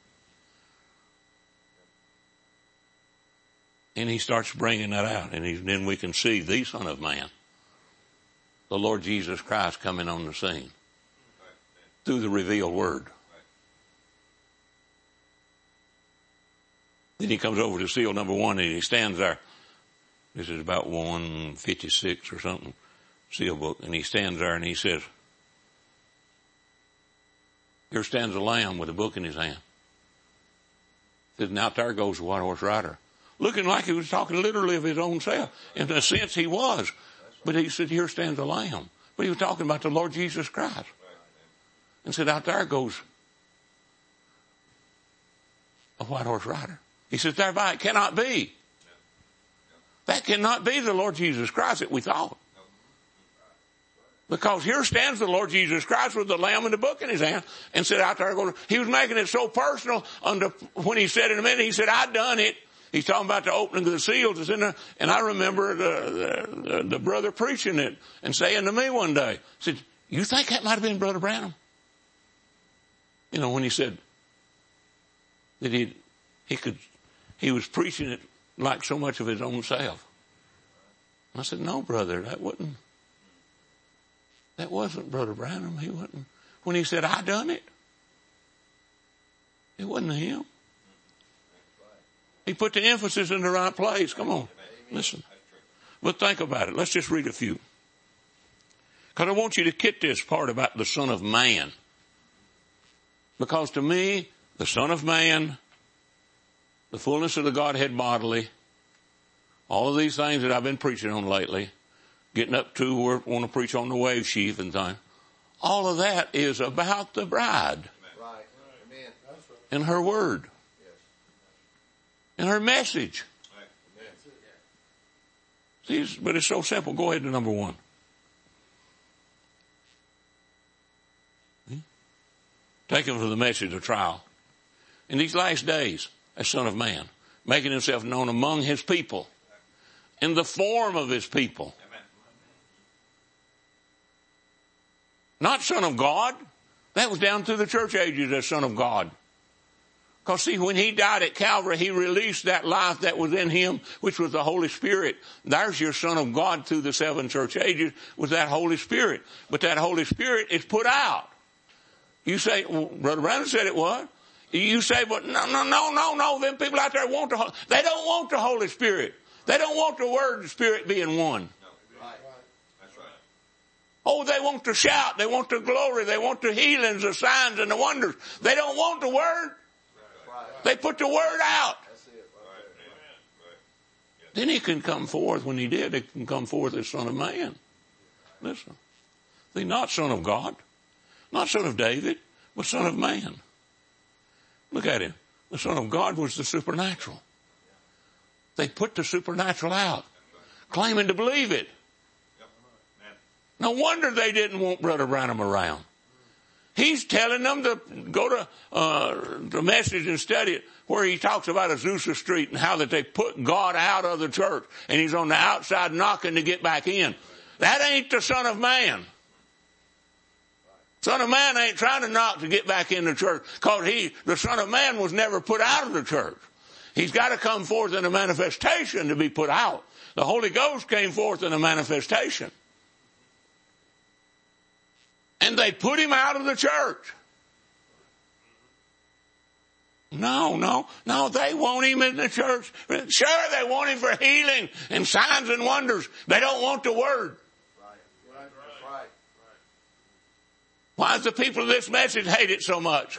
[SPEAKER 2] And he starts bringing that out. And he, then we can see the Son of Man, the Lord Jesus Christ, coming on the scene through the revealed word. Then he comes over to seal number one and he stands there. This is about one fifty-six or something, seal book. And he stands there and he says, here stands a lamb with a book in his hand. He says, and out there goes the white horse rider. Looking like he was talking literally of his own self. In a sense he was. But he said, here stands a lamb. But he was talking about the Lord Jesus Christ. And said, out there goes a white horse rider. He says, thereby it cannot be. That cannot be the Lord Jesus Christ that we thought. Because here stands the Lord Jesus Christ with the lamb and the book in his hand and said out there, going, he was making it so personal under, when he said in a minute, he said, I done it. He's talking about the opening of the seals. It's in there. And I remember the, the, the brother preaching it and saying to me one day, said, you think that might have been Brother Branham? You know, when he said that he, he could, he was preaching it like so much of his own self. And I said, no, brother, that wasn't, that wasn't Brother Branham. He wasn't. When he said, I done it, it wasn't him. He put the emphasis in the right place. Come on, listen. But think about it. Let's just read a few. Because I want you to get this part about the Son of Man. Because to me, the Son of Man the fullness of the Godhead bodily, all of these things that I've been preaching on lately, getting up to where I want to preach on the wave sheaf and things, all of that is about the bride.
[SPEAKER 1] Right. Amen.
[SPEAKER 2] And her word. And her message. See, but it's so simple. Go ahead to number one. Take him for the message of trial. In these last days, a Son of Man, making himself known among his people, in the form of his people. Not Son of God. That was down through the church ages as Son of God. Because see, when he died at Calvary, he released that life that was in him, which was the Holy Spirit. There's your Son of God through the seven church ages, was that Holy Spirit. But that Holy Spirit is put out. You say, well, Brother Brandon said it was. You say, but no, no, no, no, no. Them people out there want the, they don't want the Holy Spirit. They don't want the Word and Spirit being one. Oh, they want to shout. They want the glory. They want the healings, the signs, and the wonders. They don't want the Word. They put the Word out. Then he can come forth. When he did, he can come forth as Son of Man. Listen. See, not Son of God. Not Son of David, but Son of Man. Look at him. The Son of God was the supernatural. They put the supernatural out, claiming to believe it. No wonder they didn't want Brother Branham around. He's telling them to go to uh, the message and study it, where he talks about Azusa Street and how that they put God out of the church, and he's on the outside knocking to get back in. That ain't the Son of Man. Son of Man ain't trying to knock to get back in the church, because he, the Son of Man, was never put out of the church. He's got to come forth in a manifestation to be put out. The Holy Ghost came forth in a manifestation. And they put him out of the church. No, no, no, they want him in the church. Sure, they want him for healing and signs and wonders. They don't want the Word. Why does the people of this message hate it so much?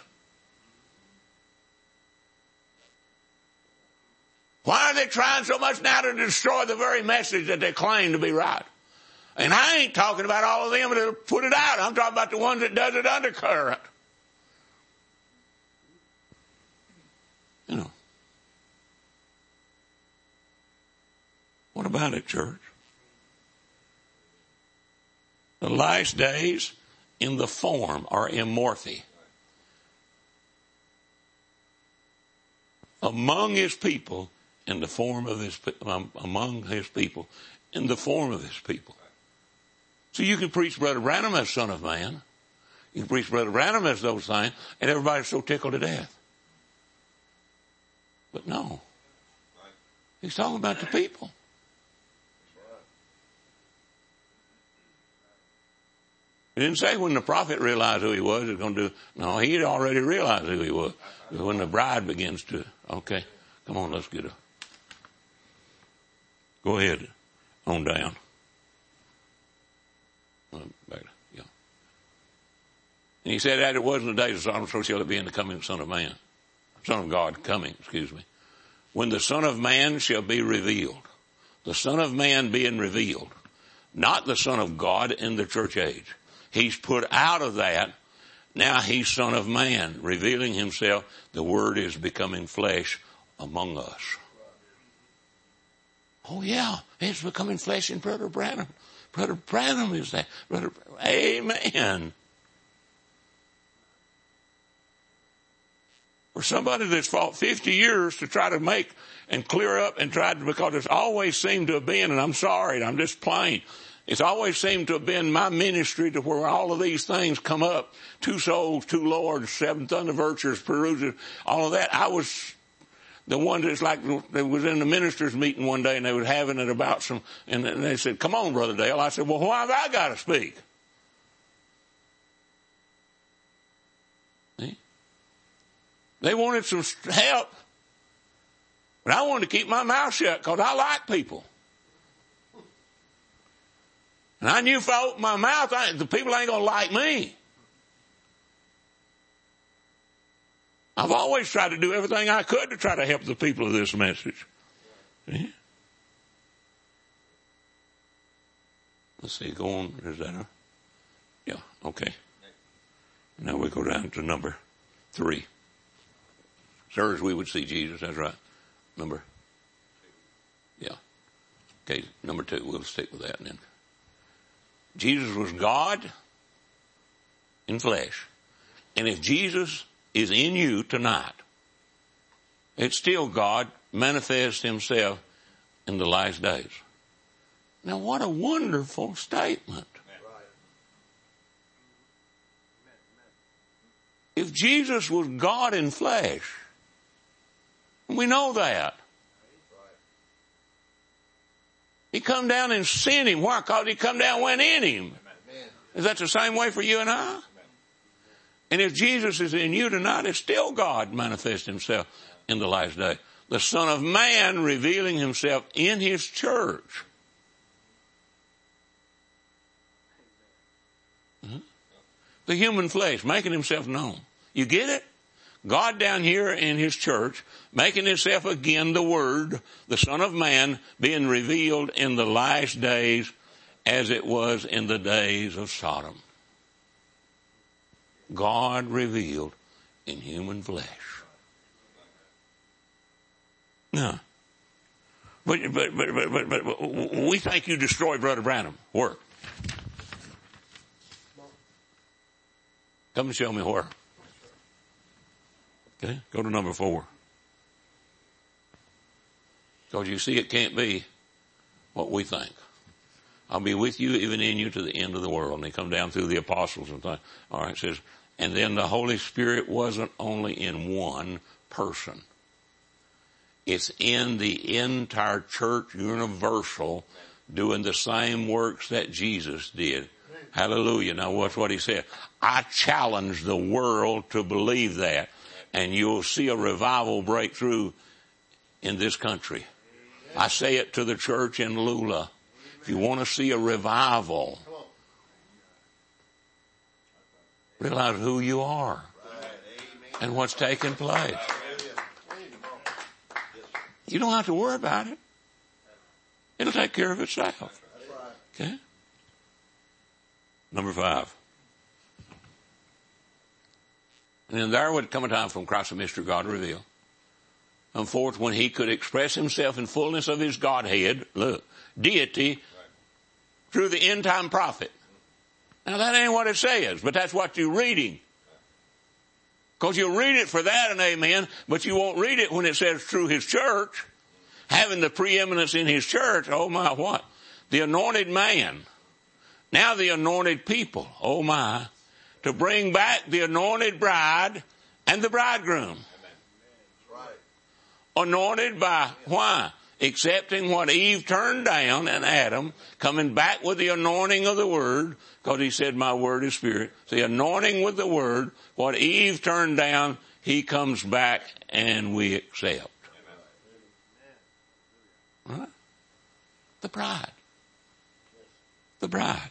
[SPEAKER 2] Why are they trying so much now to destroy the very message that they claim to be right? And I ain't talking about all of them that put it out. I'm talking about the ones that does it undercurrent. You know. What about it, church? The last days in the form or in morphe. Among his people, in the form of his, um, among his people, in the form of his people. So you can preach Brother Branham as Son of Man. You can preach Brother Branham as those things, and everybody's so tickled to death. But no. He's talking about the people. He didn't say when the prophet realized who he was, he was going to do. No, he had already realized who he was. When the bride begins to, okay, come on, let's get a. Go ahead, on down. Uh, back, yeah. And he said that it wasn't the days of Sodom, so shall it be in the coming Son of Man. Son of God coming, excuse me. When the Son of Man shall be revealed. The Son of Man being revealed. Not the Son of God in the church age. He's put out of that. Now he's Son of Man, revealing himself. The Word is becoming flesh among us. Oh yeah, it's becoming flesh in Brother Branham. Brother Branham is that. Brother, amen. For somebody that's fought fifty years to try to make and clear up and tried to, because it's always seemed to have been, and I'm sorry, I'm just plain, it's always seemed to have been my ministry to where all of these things come up. Two souls, two lords, seven thunder virtues, perusers, all of that. I was the one that's like, they was in the ministers meeting one day and they were having it about some, and they said, come on, Brother Dale. I said, well, why have I got to speak? See? They wanted some help, but I wanted to keep my mouth shut because I like people. And I knew if I opened my mouth, I, the people ain't going to like me. I've always tried to do everything I could to try to help the people of this message. See? Let's see, go on. Is that a, yeah, okay. Now we go down to number three. Sirs, we would see Jesus. That's right. Number, yeah. Okay, number two. We'll stick with that then. Jesus was God in flesh. And if Jesus is in you tonight, it's still God manifests himself in the last days. Now what a wonderful statement. If Jesus was God in flesh, we know that. He come down and sent him. Why? Because he come down and went in him. Is that the same way for you and I? And if Jesus is in you tonight, it's still God manifesting himself in the last day. The Son of Man revealing himself in his church. Mm-hmm. The human flesh making himself known. You get it? God down here in his church making himself again the Word, the Son of Man being revealed in the last days as it was in the days of Sodom. God revealed in human flesh. No. But, but, but, but, but, but we think you destroyed Brother Branham. Work. Come and show me where. Okay, go to number four. Because you see, it can't be what we think. I'll be with you, even in you, to the end of the world. And they come down through the apostles and things. All right, it says, and then the Holy Spirit wasn't only in one person. It's in the entire church universal doing the same works that Jesus did. Hallelujah. Now watch what he said. I challenge the world to believe that. And you'll see a revival break through in this country. I say it to the church in Lula. If you want to see a revival, realize who you are and what's taking place. You don't have to worry about it. It'll take care of itself. Okay? Number five. And then there would come a time from Christ the mystery God revealed. And forth when he could express himself in fullness of his Godhead, look, deity, through the end time prophet. Now that ain't what it says, but that's what you're reading. Because you'll read it for that and amen, but you won't read it when it says through his church, having the preeminence in his church. Oh my, what? The anointed man. Now the anointed people. Oh my. To bring back the anointed bride and the bridegroom. Anointed by, why? Accepting what Eve turned down and Adam, coming back with the anointing of the Word, because he said, my Word is Spirit. The anointing with the Word, what Eve turned down, he comes back and we accept. Right? The bride. The bride.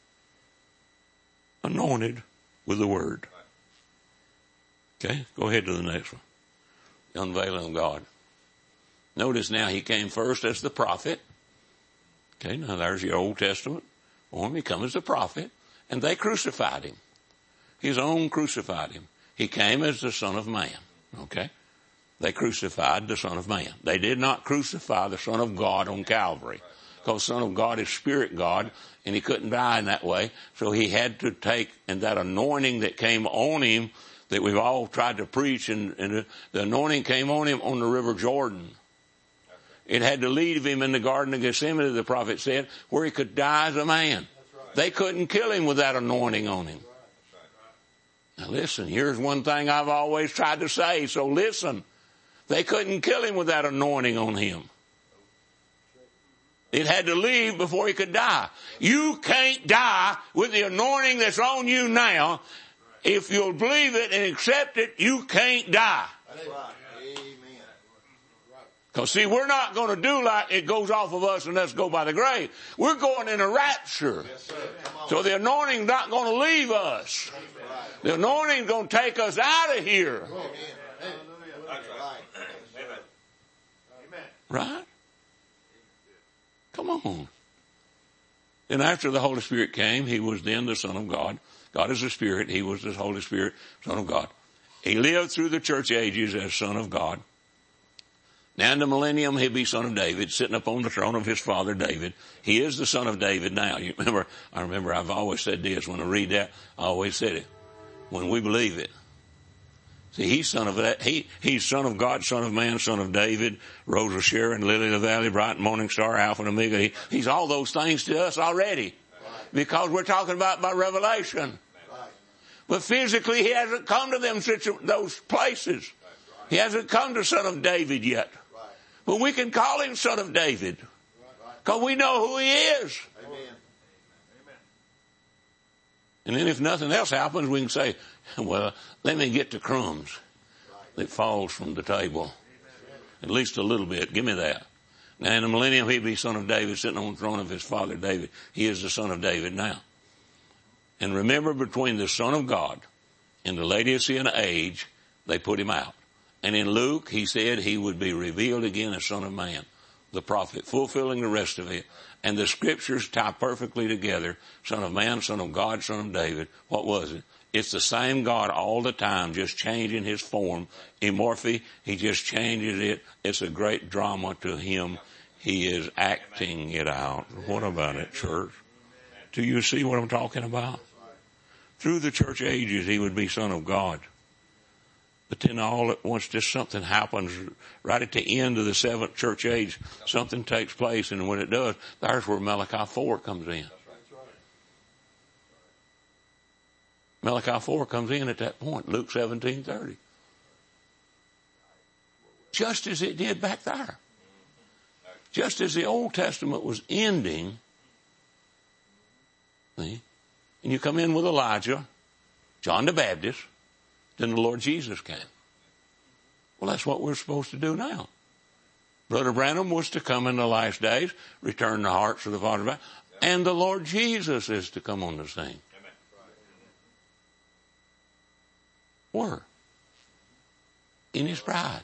[SPEAKER 2] Anointed with the Word. Okay, go ahead to the next one. The unveiling of God. Notice now he came first as the prophet. Okay, now there's your Old Testament. Or he comes as the prophet, and they crucified him. His own crucified him. He came as the Son of Man. Okay, they crucified the Son of Man. They did not crucify the Son of God on Calvary, because the Son of God is Spirit God, and he couldn't die in that way. So he had to take, and that anointing that came on him, that we've all tried to preach, and, and the anointing came on him on the River Jordan. It had to leave him in the Garden of Gethsemane, the prophet said, where he could die as a man. Right. They couldn't kill him with that anointing on him. Right. Now listen, here's one thing I've always tried to say, so listen. They couldn't kill him with that anointing on him. It had to leave before he could die. You can't die with the anointing that's on you now. If you'll believe it and accept it, you can't die. That's right. Because see, we're not going to do like it goes off of us and let's go by the grave. We're going in a rapture. Yes, so the anointing's not going to leave us. The anointing's going to take us out of here.
[SPEAKER 1] That's right.
[SPEAKER 2] Right? Come on. And after the Holy Spirit came, he was then the Son of God. God is the Spirit. He was the Holy Spirit, Son of God. He lived through the church ages as Son of God. Now in the millennium, he'll be Son of David, sitting up on the throne of his father David. He is the Son of David now. You remember, I remember I've always said this. When I read that, I always said it. When we believe it. See, he's son of that. He, he's Son of God, Son of Man, Son of David, Rose of Sharon, Lily of the Valley, Bright and Morning Star, Alpha and Omega. He, he's all those things to us already. Because we're talking about by revelation. But physically, he hasn't come to them situ- those places. He hasn't come to Son of David yet. But we can call him Son of David. Because we know who he is.
[SPEAKER 1] Amen.
[SPEAKER 2] And then if nothing else happens, we can say, well, let me get the crumbs that falls from the table. At least a little bit. Give me that. Now in the millennium, he'll be Son of David, sitting on the throne of his father David. He is the Son of David now. And remember, between the Son of God and the Laodicean age, they put him out. And in Luke, he said he would be revealed again as Son of Man, the prophet, fulfilling the rest of it. And the scriptures tie perfectly together. Son of Man, Son of God, Son of David. What was it? It's the same God all the time, just changing his form. Immorphy, he just changes it. It's a great drama to him. He is acting it out. What about it, church? Do you see what I'm talking about? Through the church ages, he would be Son of God. But then all at once, just something happens right at the end of the seventh church age. Something takes place, and when it does, there's where Malachi four comes in. Malachi four comes in at that point, Luke seventeen thirty. Just as it did back there. Just as the Old Testament was ending, see, and you come in with Elijah, John the Baptist, then the Lord Jesus came. Well, that's what we're supposed to do now. Brother Branham was to come in the last days, return the hearts of the fathers back, and the Lord Jesus is to come on the scene. Where? In his bride.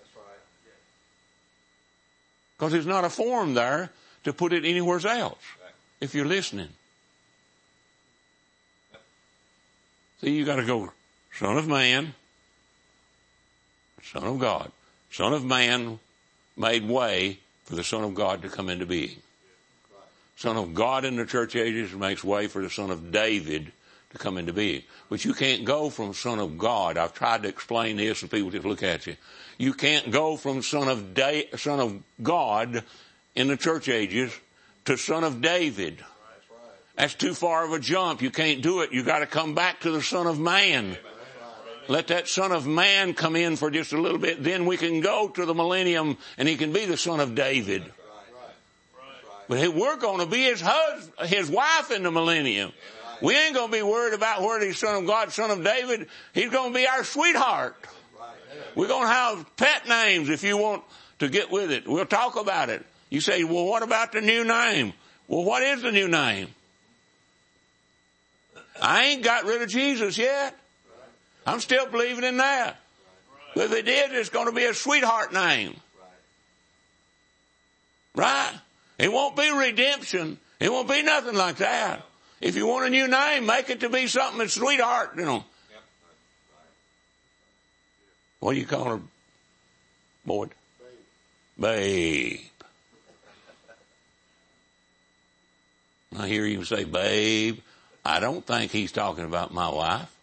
[SPEAKER 2] Because there's not a form there to put it anywhere else, if you're listening. See, you got to go, Son of Man, Son of God. Son of Man made way for the Son of God to come into being. Son of God in the church ages makes way for the Son of David to come into being. But you can't go from Son of God. I've tried to explain this and people just look at you. You can't go from Son of da- Son of God in the church ages to Son of David. That's too far of a jump. You can't do it. You got to come back to the Son of Man. Let that Son of Man come in for just a little bit. Then we can go to the millennium and he can be the Son of David. But we're going to be his husband, his wife in the millennium. We ain't going to be worried about whether he's Son of God, Son of David. He's going to be our sweetheart. We're going to have pet names if you want to get with it. We'll talk about it. You say, well, what about the new name? Well, what is the new name? I ain't got rid of Jesus yet. I'm still believing in that. But if it is, it's going to be a sweetheart name. Right? It won't be redemption. It won't be nothing like that. If you want a new name, make it to be something that's sweetheart, you know. What do you call her, Boyd? Babe. Babe. I hear you say, babe. I don't think he's talking about my wife.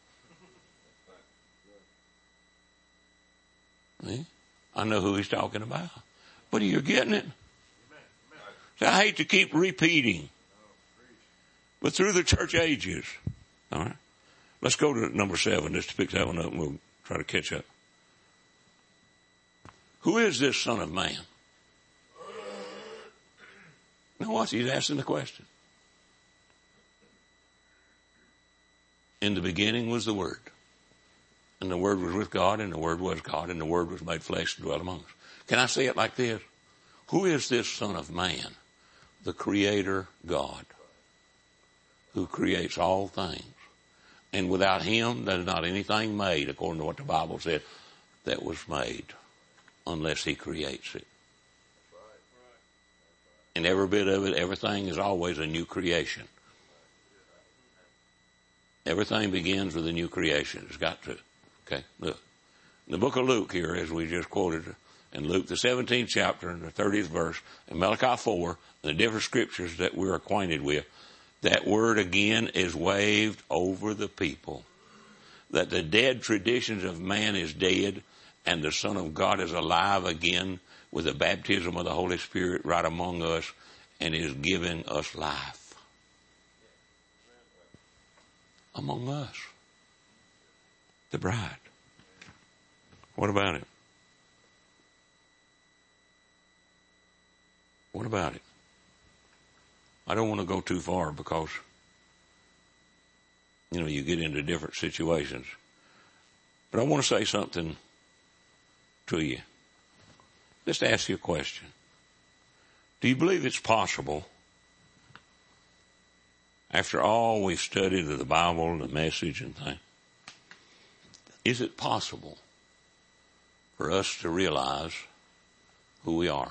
[SPEAKER 2] See? I know who he's talking about. But you're getting it. So I hate to keep repeating. But through the church ages. All right. Let's go to number seven just to pick that one up and we'll try to catch up. Who is this Son of Man? Now watch, he's asking the question. In the beginning was the Word. And the Word was with God, and the Word was God, and the Word was made flesh and dwelt among us. Can I say it like this? Who is this Son of Man? The Creator God, who creates all things. And without him, there's not anything made, according to what the Bible said. that was made unless he creates it. And every bit of it, everything is always a new creation. Everything begins with a new creation. It's got to. Okay, look. In the book of Luke here, as we just quoted, in Luke, the seventeenth chapter and the thirtieth verse, and Malachi four, and the different scriptures that we're acquainted with, that word again is waved over the people. That the dead traditions of man is dead, and the Son of God is alive again with the baptism of the Holy Spirit right among us, and is giving us life. Among us. The bride. What about it? What about it? I don't want to go too far because, you know, you get into different situations. But I want to say something to you. Just ask you a question. Do you believe it's possible, after all we've studied of the Bible and the message and things, is it possible for us to realize who we are?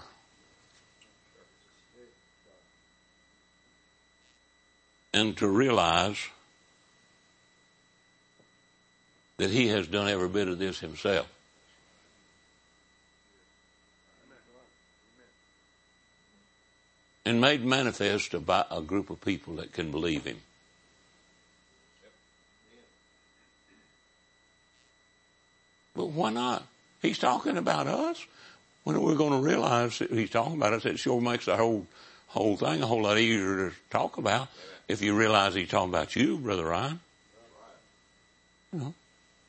[SPEAKER 2] And to realize that he has done every bit of this himself. And made manifest by a group of people that can believe him. But why not? He's talking about us. When are we going to realize that he's talking about us? It sure makes the whole whole thing a whole lot easier to talk about if you realize he's talking about you, Brother Ryan. You know.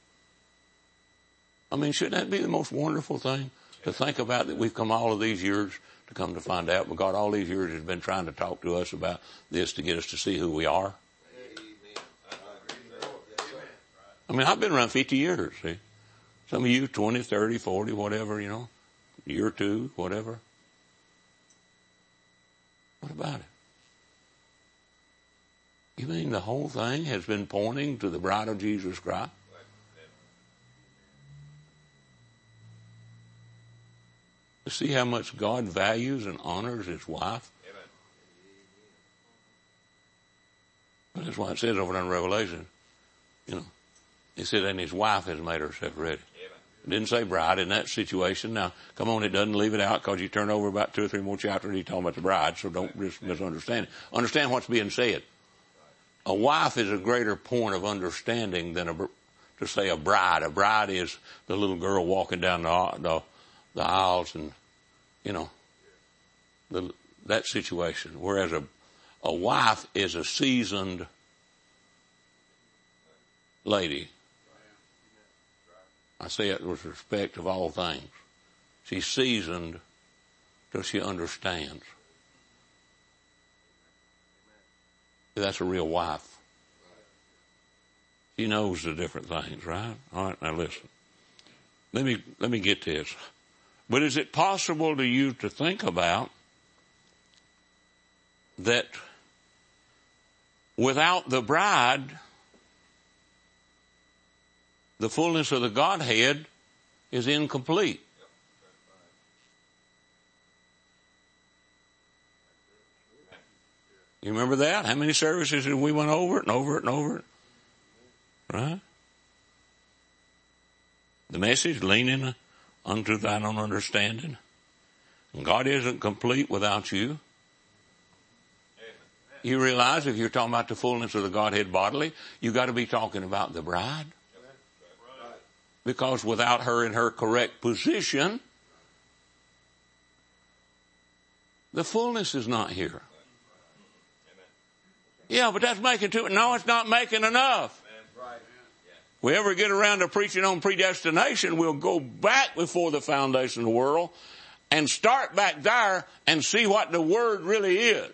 [SPEAKER 2] I mean, shouldn't that be the most wonderful thing to think about, that we've come all of these years to come to find out, but God all these years has been trying to talk to us about this to get us to see who we are? I mean, I've been around fifty years, see. Some of you twenty, thirty, forty, whatever, you know, a year or two, whatever. What about it? You mean the whole thing has been pointing to the bride of Jesus Christ? To see how much God values and honors his wife? But that's why it says over in Revelation, you know, it said, and his wife has made herself ready. It didn't say bride in that situation. Now, come on, it doesn't leave it out, because you turn over about two or three more chapters, he's talking about the bride, so don't just misunderstand it. Understand what's being said. A wife is a greater point of understanding than a, to say a bride. A bride is the little girl walking down the, the, the aisles and, you know, the, that situation. Whereas a, a wife is a seasoned lady. I say it with respect of all things. She's seasoned till she understands. That's a real wife. She knows the different things, right? All right, now listen. Let me, let me get this. But is it possible to you to think about that without the bride, the fullness of the Godhead is incomplete? You remember that? How many services did we went over it and over it and over it? Right? The message, leaning unto thine own understanding. And God isn't complete without you. You realize if you're talking about the fullness of the Godhead bodily, you've got to be talking about the bride. Because without her in her correct position, the fullness is not here. Yeah, but that's making too, no, it's not making enough. If we ever get around to preaching on predestination, we'll go back before the foundation of the world and start back there and see what the Word really is.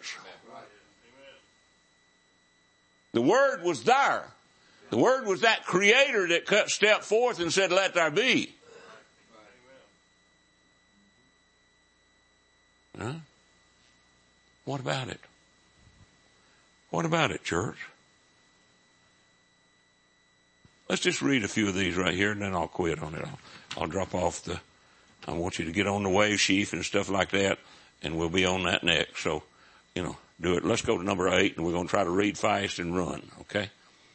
[SPEAKER 2] The Word was there. The Word was that Creator that stepped forth and said, let there be. Huh? What about it? What about it, church? Let's just read a few of these right here, and then I'll quit on it. I'll, I'll drop off the, I want you to get on the wave sheaf and stuff like that, and we'll be on that next. So, you know, do it. Let's go to number eight, and we're going to try to read fast and run, okay?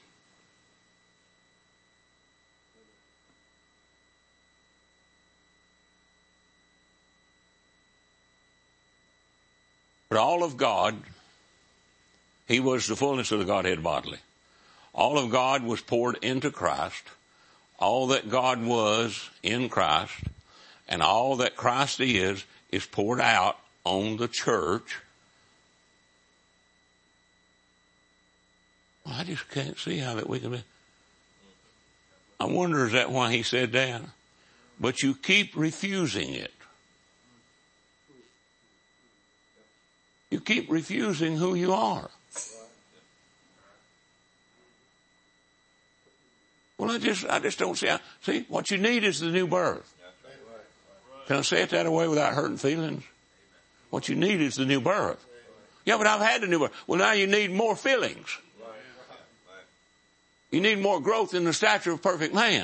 [SPEAKER 2] But all of God, he was the fullness of the Godhead bodily. All of God was poured into Christ. All that God was in Christ, and all that Christ is, is poured out on the church. Well, I just can't see how that we can be. I wonder, is that why he said that? But you keep refusing it. You keep refusing who you are. Well, I just, I just don't see how, see, what you need is the new birth. Can I say it that way without hurting feelings? What you need is the new birth. Yeah, but I've had the new birth. Well, now you need more fillings. You need more growth in the stature of perfect man.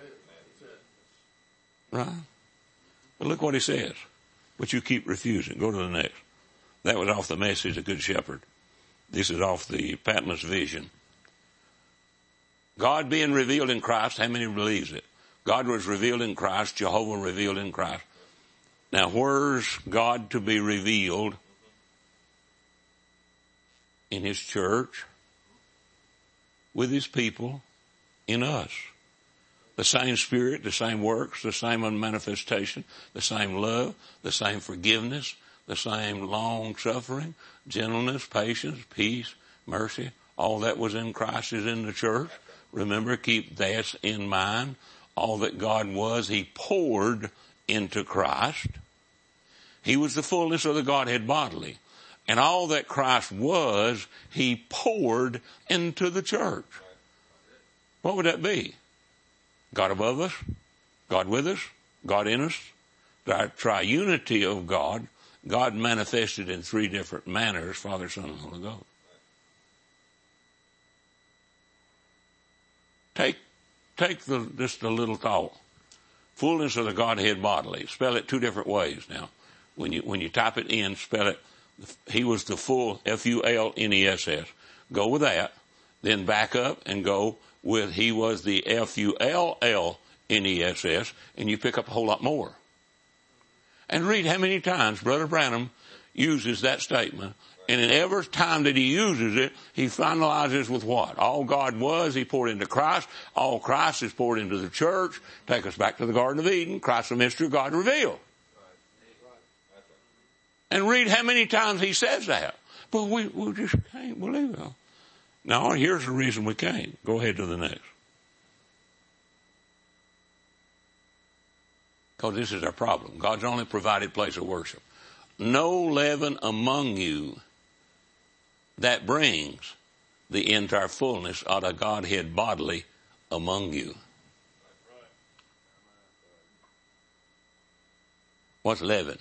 [SPEAKER 2] Right? But look what he says. But you keep refusing. Go to the next. That was off the Message, The Good Shepherd. This is off the Patmos Vision. God being revealed in Christ, how many believes it? God was revealed in Christ, Jehovah revealed in Christ. Now, where's God to be revealed? In his church, with his people, in us. The same Spirit, the same works, the same manifestation, the same love, the same forgiveness, the same long suffering, gentleness, patience, peace, mercy. All that was in Christ is in the church. Remember, keep that in mind. All that God was, he poured into Christ. He was the fullness of the Godhead bodily. And all that Christ was, he poured into the church. What would that be? God above us, God with us, God in us, the triunity of God, God manifested in three different manners, Father, Son, and Holy Ghost. Take, take the, just a little thought. Fullness of the Godhead bodily. Spell it two different ways now. When you, when you type it in, spell it, he was the full, F U L N E S S. Go with that. Then back up and go with he was the F U L L N E S S, and you pick up a whole lot more. And read how many times Brother Branham uses that statement. And in every time that he uses it, he finalizes with what? All God was, he poured into Christ. All Christ is poured into the church. Take us back to the Garden of Eden. Christ, the mystery of God revealed. And read how many times he says that. But we, we just can't believe it. Now, here's the reason we can't. Go ahead to the next. Because this is our problem. God's only provided place of worship. No leaven among you that brings the entire fullness of the Godhead bodily among you. What's leaven?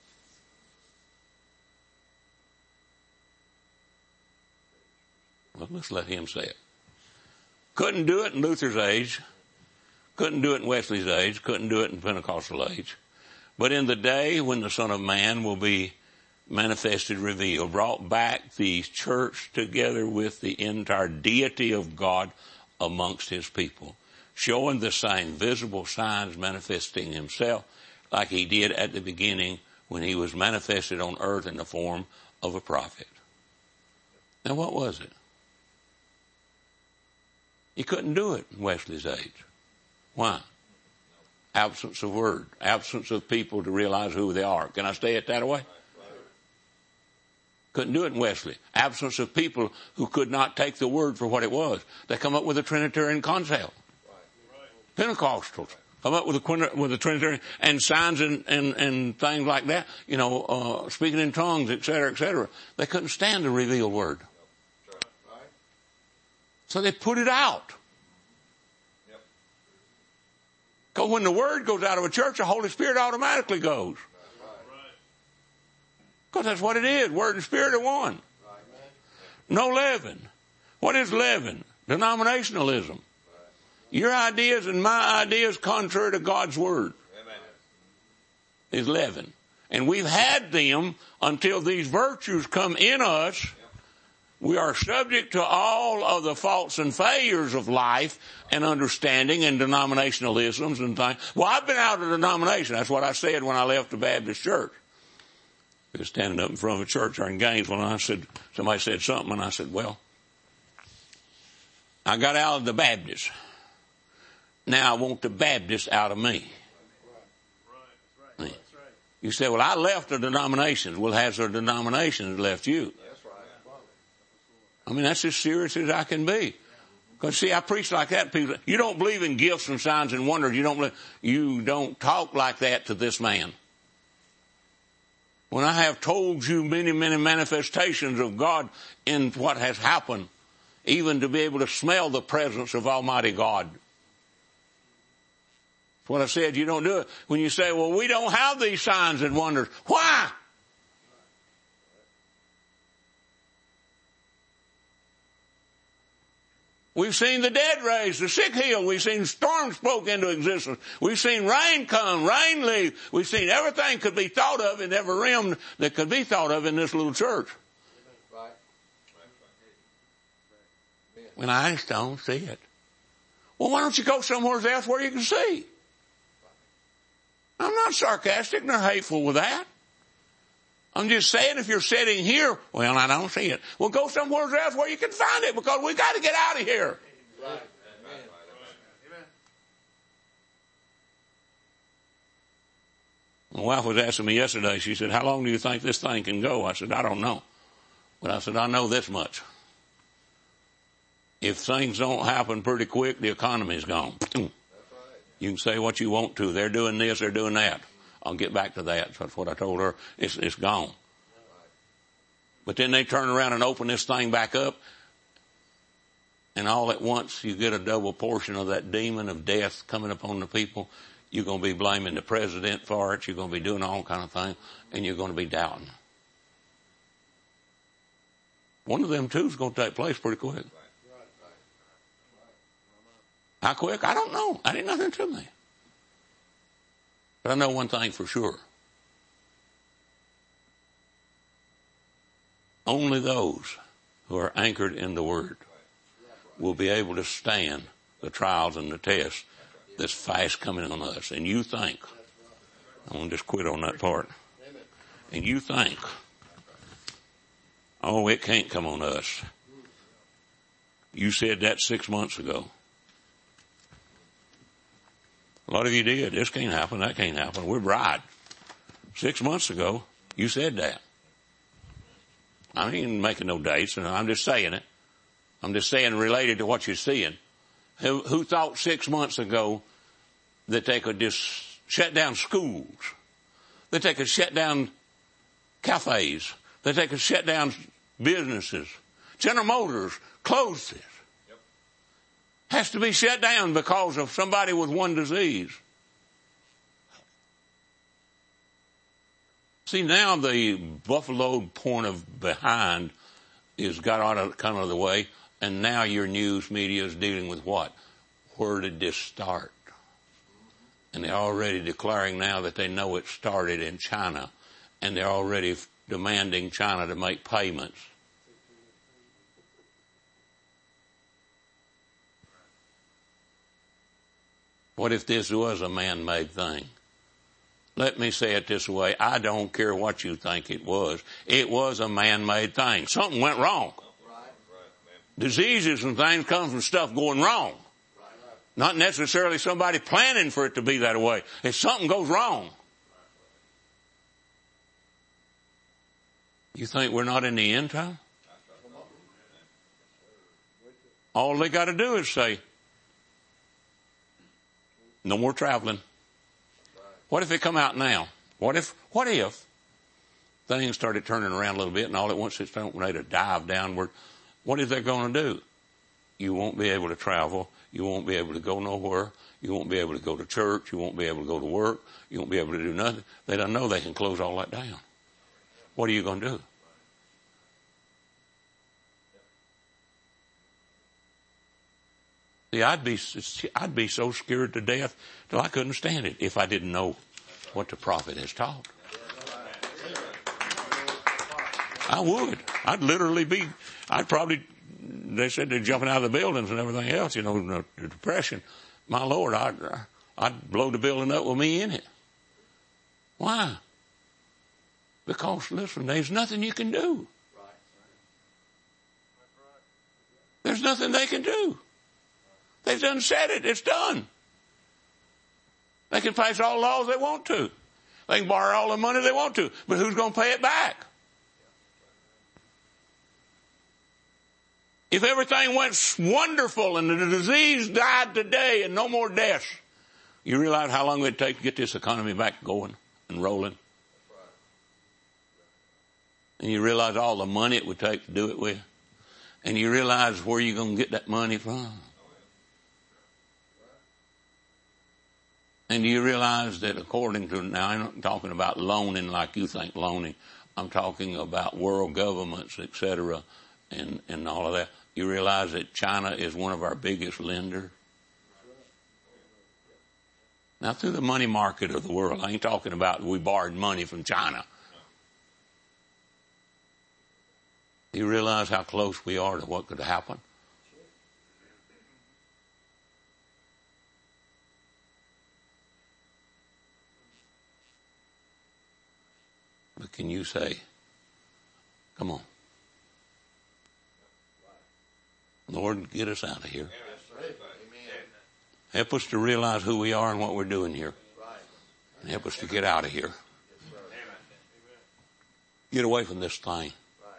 [SPEAKER 2] Well, let's let him say it. Couldn't do it in Luther's age. Couldn't do it in Wesley's age. Couldn't do it in Pentecostal age. But in the day when the Son of Man will be manifested, revealed, brought back the church together with the entire deity of God amongst his people, showing the same visible signs manifesting himself like he did at the beginning when he was manifested on earth in the form of a prophet. Now, what was it? He couldn't do it in Wesley's age. Why? Absence of word. Absence of people to realize who they are. Can I say it that way? Couldn't do it in Wesley. Absence of people who could not take the word for what it was. They come up with a Trinitarian concept. Pentecostals come up with a, with a Trinitarian and signs and, and, and things like that. You know, uh, speaking in tongues, et cetera, et cetera. They couldn't stand the revealed word. So they put it out. Because when the word goes out of a church, the Holy Spirit automatically goes. Because that's what it is. Word and Spirit are one. No leaven. What is leaven? Denominationalism. Your ideas and my ideas contrary to God's word. Amen. Is leaven. And we've had them until these virtues come in us. We are subject to all of the faults and failures of life and understanding and denominationalisms and things. Well, I've been out of denomination. That's what I said when I left the Baptist church. I was standing up in front of a church there in Gainesville, and I said, somebody said something, and I said, well, I got out of the Baptist. Now I want the Baptist out of me. You say, well, I left the denominations. Well, has the denominations left you? I mean, that's as serious as I can be. Because see, I preach like that. People, you don't believe in gifts and signs and wonders. You don't believe, you don't talk like that to this man. When I have told you many, many manifestations of God in what has happened, even to be able to smell the presence of Almighty God. That's what I said, you don't do it. When you say, well, we don't have these signs and wonders. Why? We've seen the dead raised, the sick healed. We've seen storms spoke into existence. We've seen rain come, rain leave. We've seen everything could be thought of in every realm that could be thought of in this little church. And I just don't see it. Well, why don't you go somewhere else where you can see? I'm not sarcastic nor hateful with that. I'm just saying if you're sitting here, well, I don't see it. Well, go somewhere else where you can find it because we got to get out of here. Right. My wife was asking me yesterday, she said, how long do you think this thing can go? I said, I don't know. But I said, I know this much. If things don't happen pretty quick, the economy's gone. You can say what you want to. They're doing this, they're doing that. I'll get back to that. That's what I told her. It's, it's gone. But then they turn around and open this thing back up, and all at once you get a double portion of that demon of death coming upon the people. You're going to be blaming the president for it. You're going to be doing all kind of things, and you're going to be doubting. One of them two is going to take place pretty quick. How quick? I don't know. I ain't nothing to me. But I know one thing for sure. Only those who are anchored in the Word will be able to stand the trials and the tests that's fast coming on us. And you think, I'm going to just quit on that part. And you think, oh, it can't come on us. You said that six months ago. A lot of you did. This can't happen. That can't happen. We're right. Six months ago, you said that. I ain't making no dates, and I'm just saying it. I'm just saying related to what you're seeing. Who, who thought six months ago that they could just shut down schools, that they could shut down cafes, that they could shut down businesses? General Motors closed this. Has to be shut down because of somebody with one disease. See, now the buffalo point of behind is got out of kind of the way, and now your news media is dealing with what? Where did this start? And they're already declaring now that they know it started in China, and they're already demanding China to make payments. What if this was a man-made thing? Let me say it this way. I don't care what you think it was. It was a man-made thing. Something went wrong. Diseases and things come from stuff going wrong. Not necessarily somebody planning for it to be that way. If something goes wrong. You think we're not in the end time? All they got to do is say, no more traveling. What if it come out now? What if, what if things started turning around a little bit and all at once it's ready to dive downward? What is that going to do? You won't be able to travel. You won't be able to go nowhere. You won't be able to go to church. You won't be able to go to work. You won't be able to do nothing. They don't know they can close all that down. What are you going to do? See, I'd be, I'd be so scared to death till I couldn't stand it if I didn't know what the prophet has taught. I would. I'd literally be, I'd probably, they said they're jumping out of the buildings and everything else, you know, the depression. My Lord, I'd, I'd blow the building up with me in it. Why? Because, listen, there's nothing you can do. There's nothing they can do. They've done said it. It's done. They can pass all the laws they want to. They can borrow all the money they want to. But who's going to pay it back? If everything went wonderful and the disease died today and no more deaths, you realize how long it would take to get this economy back going and rolling? And you realize all the money it would take to do it with? And you realize where you're going to get that money from? And do you realize that according to, now I'm not talking about loaning like you think loaning. I'm talking about world governments, et cetera, and, and all of that. You realize that China is one of our biggest lenders? Now through the money market of the world, I ain't talking about we borrowed money from China. Do you realize how close we are to what could happen? But can you say, come on, Lord, get us out of here. Help us to realize who we are and what we're doing here. And help us to get out of here. Get away from this thing.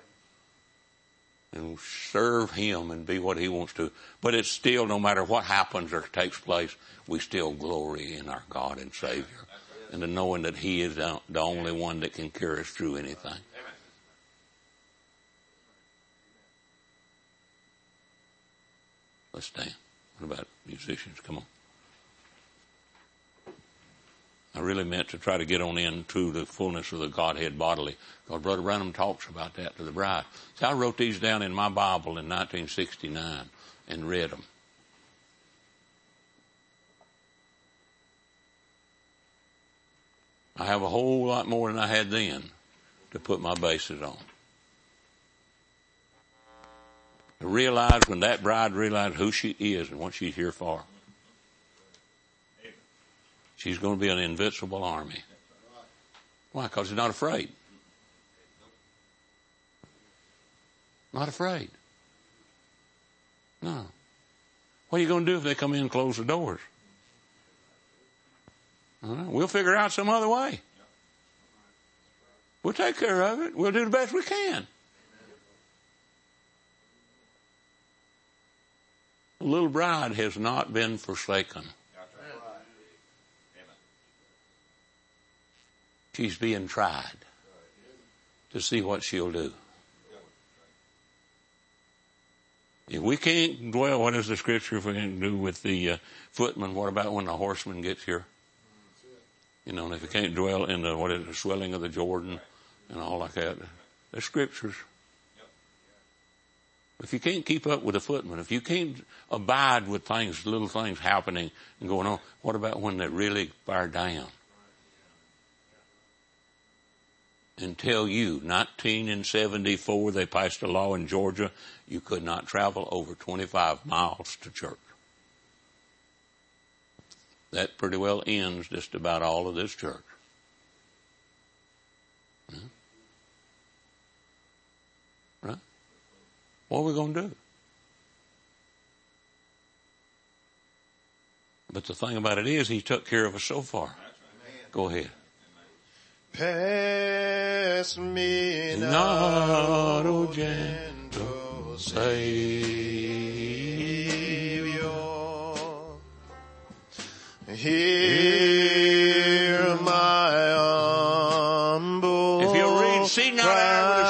[SPEAKER 2] And serve Him and be what He wants to. But it's still, no matter what happens or takes place, we still glory in our God and Savior. And in knowing that He is the only one that can carry us through anything. Let's stand. What about musicians? Come on. I really meant to try to get on into the fullness of the Godhead bodily. Because Brother Branham talks about that to the bride. See, I wrote these down in my Bible in nineteen sixty-nine and read them. I have a whole lot more than I had then to put my bases on. To realize when that bride realizes who she is and what she's here for. She's going to be an invincible army. Why? Because she's not afraid. Not afraid. No. What are you going to do if they come in and close the doors? All right, we'll figure out some other way. We'll take care of it. We'll do the best we can. The little bride has not been forsaken. She's being tried to see what she'll do. If we can't dwell, what is the scripture if we can't do with the uh, footman? What about when the horseman gets here? You know, and if you can't dwell in the, what is it, the swelling of the Jordan and all like that. The scriptures. If you can't keep up with the footman, if you can't abide with things, little things happening and going on, what about when they really fire down? Until you, nineteen seventy-four, they passed a law in Georgia, you could not travel over twenty-five miles to church. That pretty well ends just about all of this church. Hmm? Right? What are we going to do? But the thing about it is, He took care of us so far. Go ahead.
[SPEAKER 1] Pass me not,
[SPEAKER 2] not, O gentle
[SPEAKER 1] Savior. Hear my humble
[SPEAKER 2] If you'll read, see not hour with a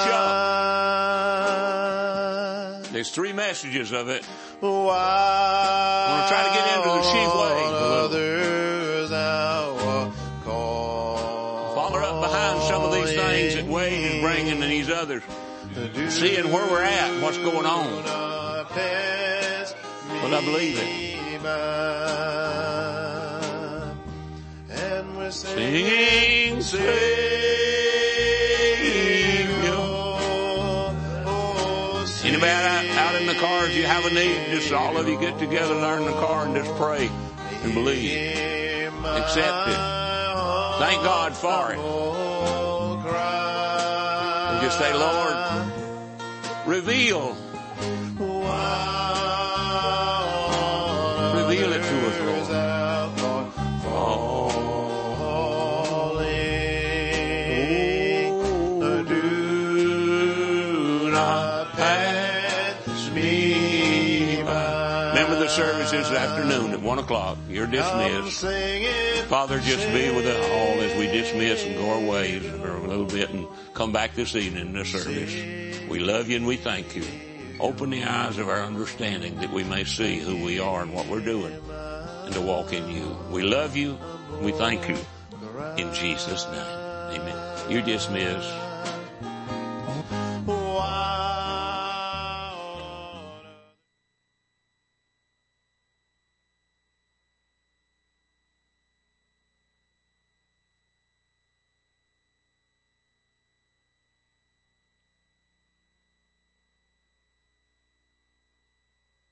[SPEAKER 2] shot. There's three messages of it.
[SPEAKER 1] While
[SPEAKER 2] I'm going to try to get into the sheep way.
[SPEAKER 1] Others thou
[SPEAKER 2] Follow up behind some of these things that Wade is bringing and these others. Seeing where we're at, what's going on. Well, I believe it.
[SPEAKER 1] And we're
[SPEAKER 2] Sing, Savior. Anybody out, out in the car, if you have a need, just all of you get together there in the car and just pray and believe. Accept it. Thank God for it. And just say, Lord, reveal. Reveal it to us, Lord. Oh, do not pass me by. Remember the service this afternoon at one o'clock. You're dismissed. Father, just be with us all as we dismiss and go our ways for a little bit and come back this evening in the service. We love you and we thank you. Open the eyes of our understanding that we may see who we are and what we're doing and to walk in you. We love you. We thank you. In Jesus' name. Amen. You're dismissed.